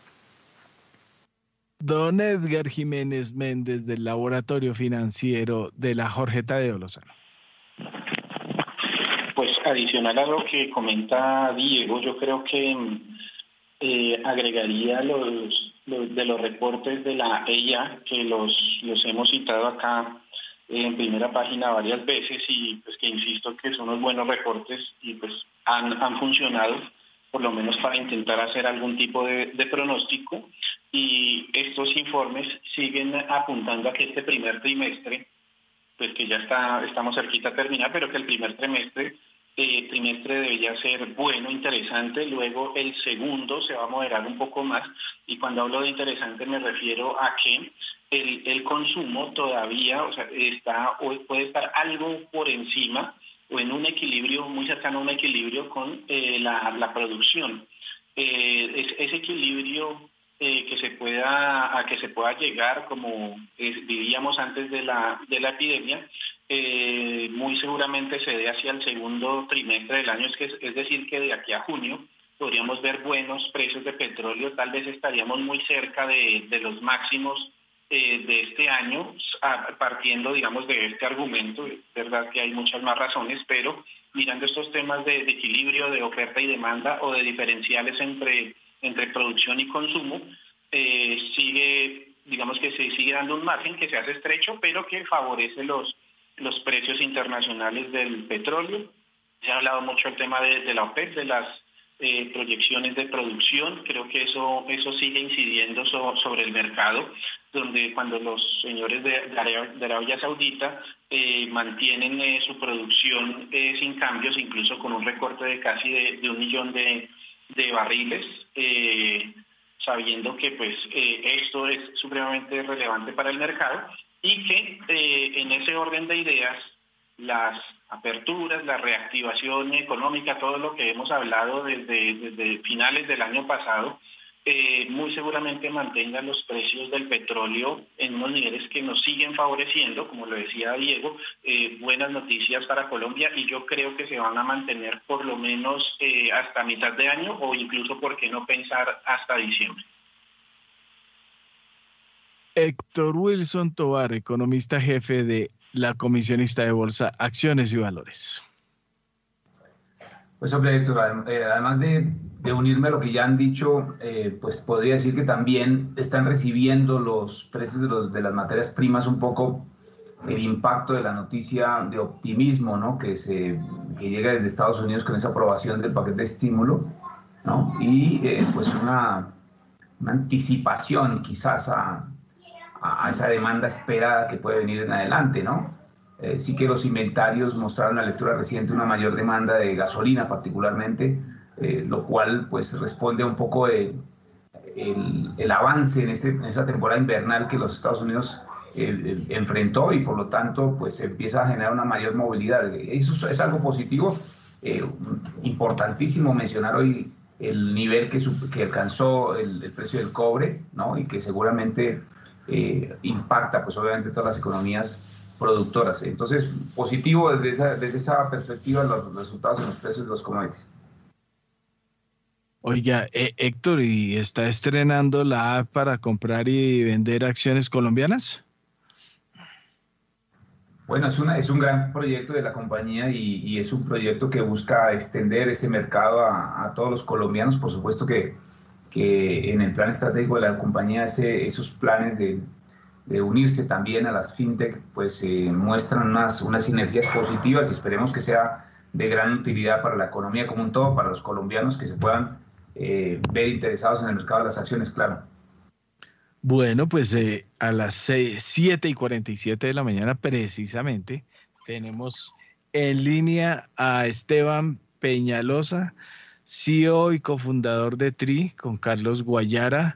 Don Edgar Jiménez Méndez, del Laboratorio Financiero de la Jorge Tadeo Lozano. Pues adicional a lo que comenta Diego, yo creo que agregaría de los reportes de la EIA, que los hemos citado acá en Primera Página varias veces y pues que insisto que son unos buenos reportes y pues han funcionado por lo menos para intentar hacer algún tipo de pronóstico, y estos informes siguen apuntando a que este primer trimestre, pues que ya estamos cerquita a terminar, pero que el primer trimestre debería ser bueno, interesante. Luego el segundo se va a moderar un poco más, y cuando hablo de interesante me refiero a que el consumo todavía, o sea, puede estar algo por encima o en un equilibrio muy cercano a un equilibrio con la producción. Ese equilibrio que se pueda llegar, como vivíamos antes de la epidemia, muy seguramente se dé hacia el segundo trimestre del año, es decir, que de aquí a junio podríamos ver buenos precios de petróleo. Tal vez estaríamos muy cerca de los máximos de este año, partiendo, digamos, de este argumento. Es verdad que hay muchas más razones, pero mirando estos temas de equilibrio de oferta y demanda o de diferenciales entre producción y consumo, digamos que se sigue dando un margen que se hace estrecho, pero que favorece los precios internacionales del petróleo. Se ha hablado mucho el tema de la OPEP, de las proyecciones de producción. Creo que eso sigue incidiendo sobre el mercado, donde cuando los señores de Arabia Saudita mantienen su producción sin cambios, incluso con un recorte de casi de 1 millón de barriles, sabiendo que pues esto es supremamente relevante para el mercado y que en ese orden de ideas las aperturas, la reactivación económica, todo lo que hemos hablado desde finales del año pasado, muy seguramente mantengan los precios del petróleo en unos niveles que nos siguen favoreciendo, como lo decía Diego, buenas noticias para Colombia, y yo creo que se van a mantener por lo menos hasta mitad de año, o incluso, por qué no pensar, hasta diciembre. Héctor Wilson Tovar, economista jefe de la comisionista de Bolsa, Acciones y Valores. Pues hombre, Héctor, además de unirme a lo que ya han dicho, pues podría decir que también están recibiendo los precios de las materias primas un poco el impacto de la noticia de optimismo, ¿no? que llega desde Estados Unidos con esa aprobación del paquete de estímulo, ¿no? Y pues una anticipación quizás a esa demanda esperada que puede venir en adelante, ¿no? Sí que los inventarios mostraron en la lectura reciente una mayor demanda de gasolina particularmente, lo cual pues responde a un poco el avance en esa temporada invernal que los Estados Unidos enfrentó, y por lo tanto pues empieza a generar una mayor movilidad. Eso es algo positivo, importantísimo mencionar hoy el nivel que alcanzó el precio del cobre, ¿no? Y que seguramente impacta pues obviamente todas las economías productoras. Entonces, positivo desde esa perspectiva los resultados en los precios de los commodities. Oiga, Héctor, ¿y está estrenando la app para comprar y vender acciones colombianas? Bueno, es un gran proyecto de la compañía y es un proyecto que busca extender ese mercado a todos los colombianos. Por supuesto que en el plan estratégico de la compañía esos planes de unirse también a las fintech pues muestran unas sinergias positivas, y esperemos que sea de gran utilidad para la economía como un todo, para los colombianos que se puedan ver interesados en el mercado de las acciones, claro. Bueno, pues a las 7:47 de la mañana precisamente tenemos en línea a Esteban Peñalosa, CEO y cofundador de TRI, con Carlos Guayara.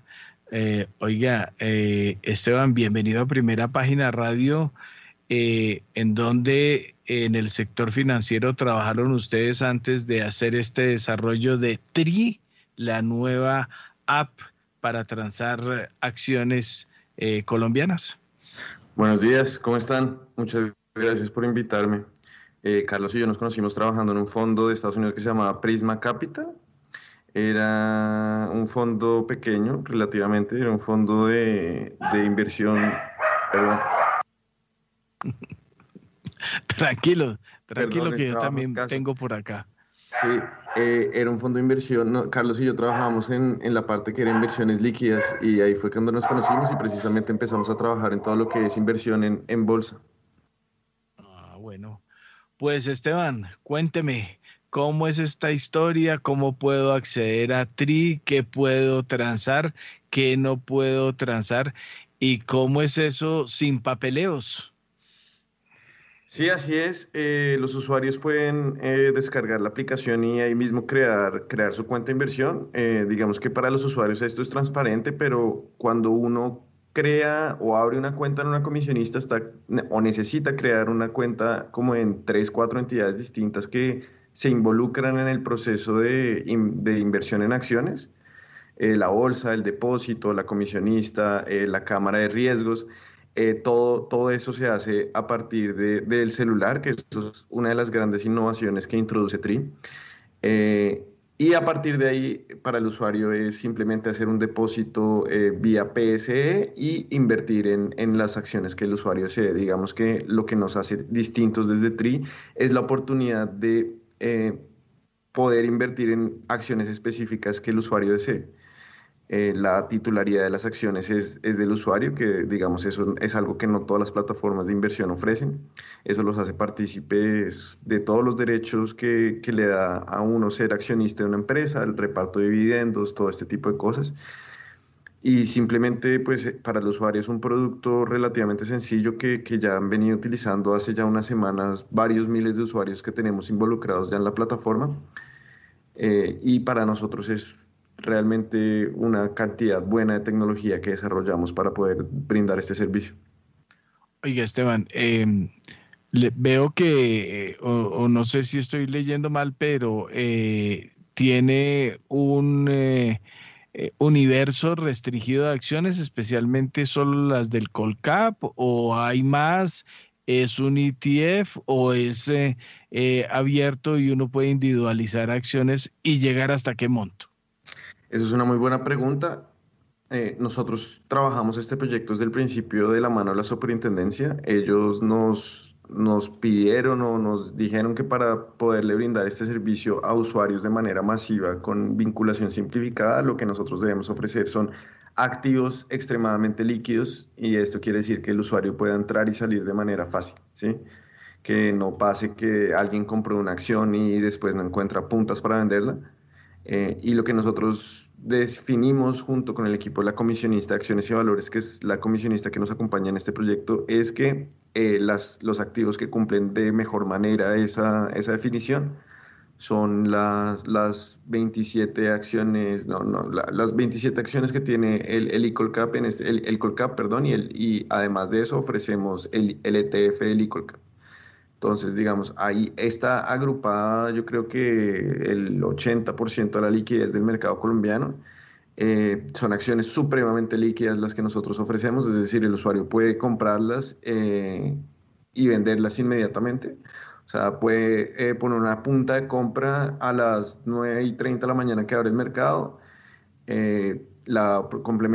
Esteban, bienvenido a Primera Página Radio, en donde en el sector financiero trabajaron ustedes antes de hacer este desarrollo de TRI, la nueva app para transar acciones colombianas. Buenos días, ¿cómo están? Muchas gracias por invitarme. Carlos y yo nos conocimos trabajando en un fondo de Estados Unidos que se llamaba Prisma Capital. Era un fondo pequeño, relativamente, era un fondo de inversión. Perdón. Tranquilo, Perdón, que yo también tengo por acá. Sí, era un fondo de inversión. No, Carlos y yo trabajábamos en la parte que era inversiones líquidas, y ahí fue cuando nos conocimos y precisamente empezamos a trabajar en todo lo que es inversión en bolsa. Bueno, pues Esteban, cuénteme, ¿cómo es esta historia? ¿Cómo puedo acceder a TRI? ¿Qué puedo transar? ¿Qué no puedo transar? ¿Y cómo es eso sin papeleos? Sí, así es. Los usuarios pueden descargar la aplicación y ahí mismo crear su cuenta de inversión. Digamos que para los usuarios esto es transparente, pero cuando uno crea o abre una cuenta en una comisionista o necesita crear una cuenta como en 3, 4 entidades distintas que se involucran en el proceso de inversión en acciones, la bolsa, el depósito, la comisionista, la cámara de riesgos. Todo eso se hace a partir del celular, que eso es una de las grandes innovaciones que introduce TRI. Y a partir de ahí, para el usuario es simplemente hacer un depósito vía PSE y invertir en las acciones que el usuario desee. Digamos que lo que nos hace distintos desde TRI es la oportunidad de poder invertir en acciones específicas que el usuario desee. La titularidad de las acciones es del usuario, que digamos eso es algo que no todas las plataformas de inversión ofrecen. Eso los hace partícipes de todos los derechos que le da a uno ser accionista de una empresa, el reparto de dividendos, todo este tipo de cosas. Y simplemente pues para el usuario es un producto relativamente sencillo que ya han venido utilizando hace ya unas semanas varios miles de usuarios que tenemos involucrados ya en la plataforma. Y para nosotros es realmente una cantidad buena de tecnología que desarrollamos para poder brindar este servicio. Oiga, Esteban, veo que, o no sé si estoy leyendo mal, pero tiene un universo restringido de acciones, especialmente solo las del Colcap, o hay más, es un ETF o es abierto y uno puede individualizar acciones y llegar hasta qué monto. Esa es una muy buena pregunta. Nosotros trabajamos este proyecto desde el principio de la mano de la superintendencia. Ellos nos pidieron o nos dijeron que para poderle brindar este servicio a usuarios de manera masiva con vinculación simplificada, lo que nosotros debemos ofrecer son activos extremadamente líquidos, y esto quiere decir que el usuario pueda entrar y salir de manera fácil, ¿sí? Que no pase que alguien compró una acción y después no encuentra puntas para venderla. Y lo que nosotros definimos junto con el equipo de la comisionista de Acciones y Valores, que es la comisionista que nos acompaña en este proyecto, es que los activos que cumplen de mejor manera esa definición son las 27 acciones, las 27 acciones que tiene el Colcap, el Colcap, perdón, y además de eso ofrecemos el ETF del Colcap. Entonces, digamos, ahí está agrupada, yo creo que el 80% de la liquidez del mercado colombiano. Son acciones supremamente líquidas las que nosotros ofrecemos, es decir, el usuario puede comprarlas y venderlas inmediatamente. O sea, puede poner una punta de compra a las 9:30 de la mañana que abre el mercado. La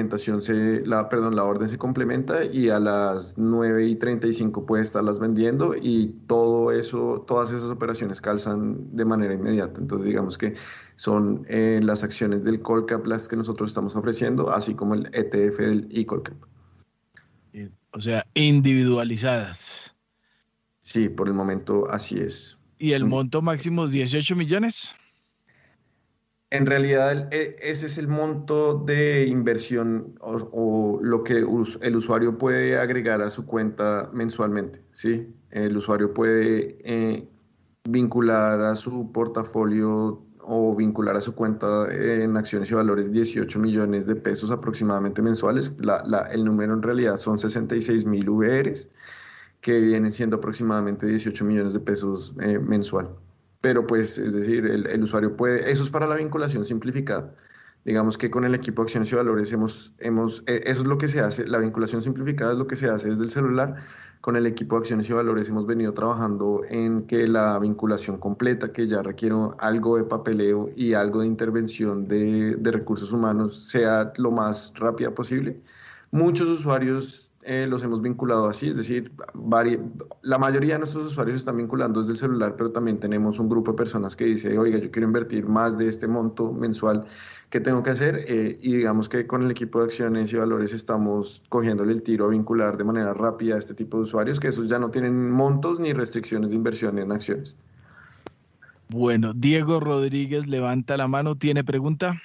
orden se complementa y a las 9:35 puede estarlas vendiendo, y todas esas operaciones calzan de manera inmediata. Entonces, digamos que son las acciones del Colcap las que nosotros estamos ofreciendo, así como el ETF del eColcap. O sea, individualizadas. Sí, por el momento así es. ¿Y el monto máximo es 18 millones? En realidad, ese es el monto de inversión o lo que el usuario puede agregar a su cuenta mensualmente, ¿sí? El usuario puede vincular a su portafolio o vincular a su cuenta en Acciones y Valores 18 millones de pesos aproximadamente mensuales. El número en realidad son 66.000 VRs, que vienen siendo aproximadamente 18 millones de pesos mensual. Pero pues, es decir, el usuario puede, eso es para la vinculación simplificada. Digamos que con el equipo de Acciones y Valores eso es lo que se hace, la vinculación simplificada es lo que se hace desde el celular. Con el equipo de Acciones y Valores hemos venido trabajando en que la vinculación completa, que ya requiere algo de papeleo y algo de intervención de recursos humanos, sea lo más rápida posible. Muchos usuarios los hemos vinculado así, es decir, la mayoría de nuestros usuarios están vinculando desde el celular, pero también tenemos un grupo de personas que dice, oiga, yo quiero invertir más de este monto mensual, ¿qué tengo que hacer? Y digamos que con el equipo de Acciones y Valores estamos cogiéndole el tiro a vincular de manera rápida a este tipo de usuarios, que esos ya no tienen montos ni restricciones de inversión en acciones. Bueno, Diego Rodríguez levanta la mano, ¿tiene pregunta?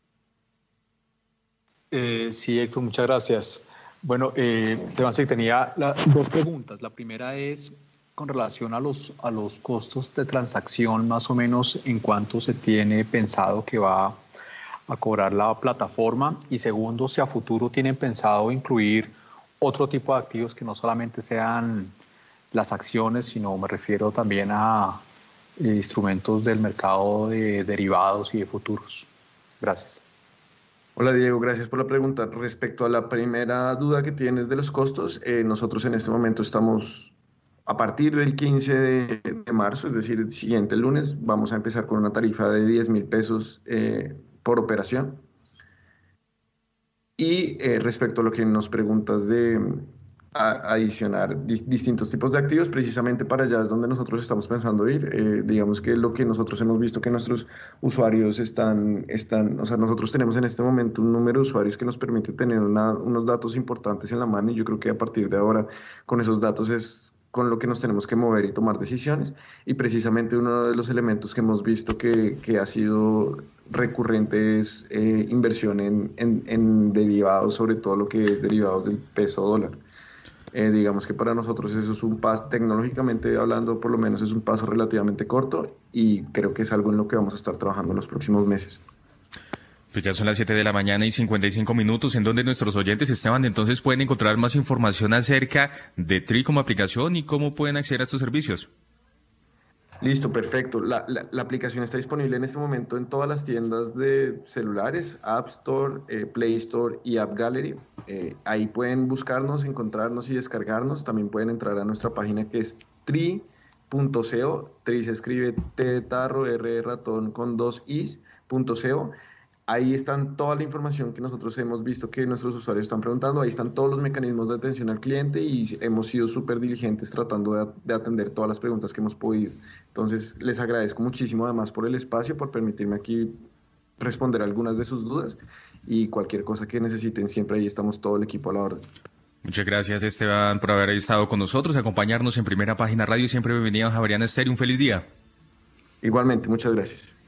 Sí, Héctor, muchas gracias. Bueno, Esteban, sí, tenía dos preguntas. La primera es con relación a los costos de transacción, más o menos en cuánto se tiene pensado que va a cobrar la plataforma. Y segundo, si a futuro tienen pensado incluir otro tipo de activos que no solamente sean las acciones, sino me refiero también a instrumentos del mercado de derivados y de futuros. Gracias. Hola Diego, gracias por la pregunta. Respecto a la primera duda que tienes de los costos, nosotros en este momento estamos a partir del 15 de marzo, es decir, el siguiente lunes, vamos a empezar con una tarifa de 10.000 pesos por operación. Y respecto a lo que nos preguntas de adicionar distintos tipos de activos, precisamente para allá es donde nosotros estamos pensando ir. Digamos que lo que nosotros hemos visto que nuestros usuarios están, o sea, nosotros tenemos en este momento un número de usuarios que nos permite tener unos datos importantes en la mano, y yo creo que a partir de ahora con esos datos es con lo que nos tenemos que mover y tomar decisiones. Y precisamente uno de los elementos que hemos visto que ha sido recurrente es inversión en derivados, sobre todo lo que es derivados del peso dólar. Digamos que para nosotros eso es un paso, tecnológicamente hablando, por lo menos es un paso relativamente corto, y creo que es algo en lo que vamos a estar trabajando en los próximos meses. Pues ya son las 7 de la mañana y 55 minutos, en donde nuestros oyentes, Esteban, entonces pueden encontrar más información acerca de TRI como aplicación y cómo pueden acceder a estos servicios. Listo, perfecto. La aplicación está disponible en este momento en todas las tiendas de celulares, App Store, Play Store y App Gallery. Ahí pueden buscarnos, encontrarnos y descargarnos. También pueden entrar a nuestra página que es tri.co. Tri se escribe T de tarro, R de ratón con 2 is.co. Ahí están toda la información que nosotros hemos visto que nuestros usuarios están preguntando. Ahí están todos los mecanismos de atención al cliente y hemos sido súper diligentes tratando de atender todas las preguntas que hemos podido. Entonces, les agradezco muchísimo además por el espacio, por permitirme aquí responder algunas de sus dudas y cualquier cosa que necesiten, siempre ahí estamos todo el equipo a la orden. Muchas gracias, Esteban, por haber estado con nosotros, acompañarnos en Primera Página Radio. Siempre bienvenido a Javeriana Estéreo. Un feliz día. Igualmente, muchas gracias.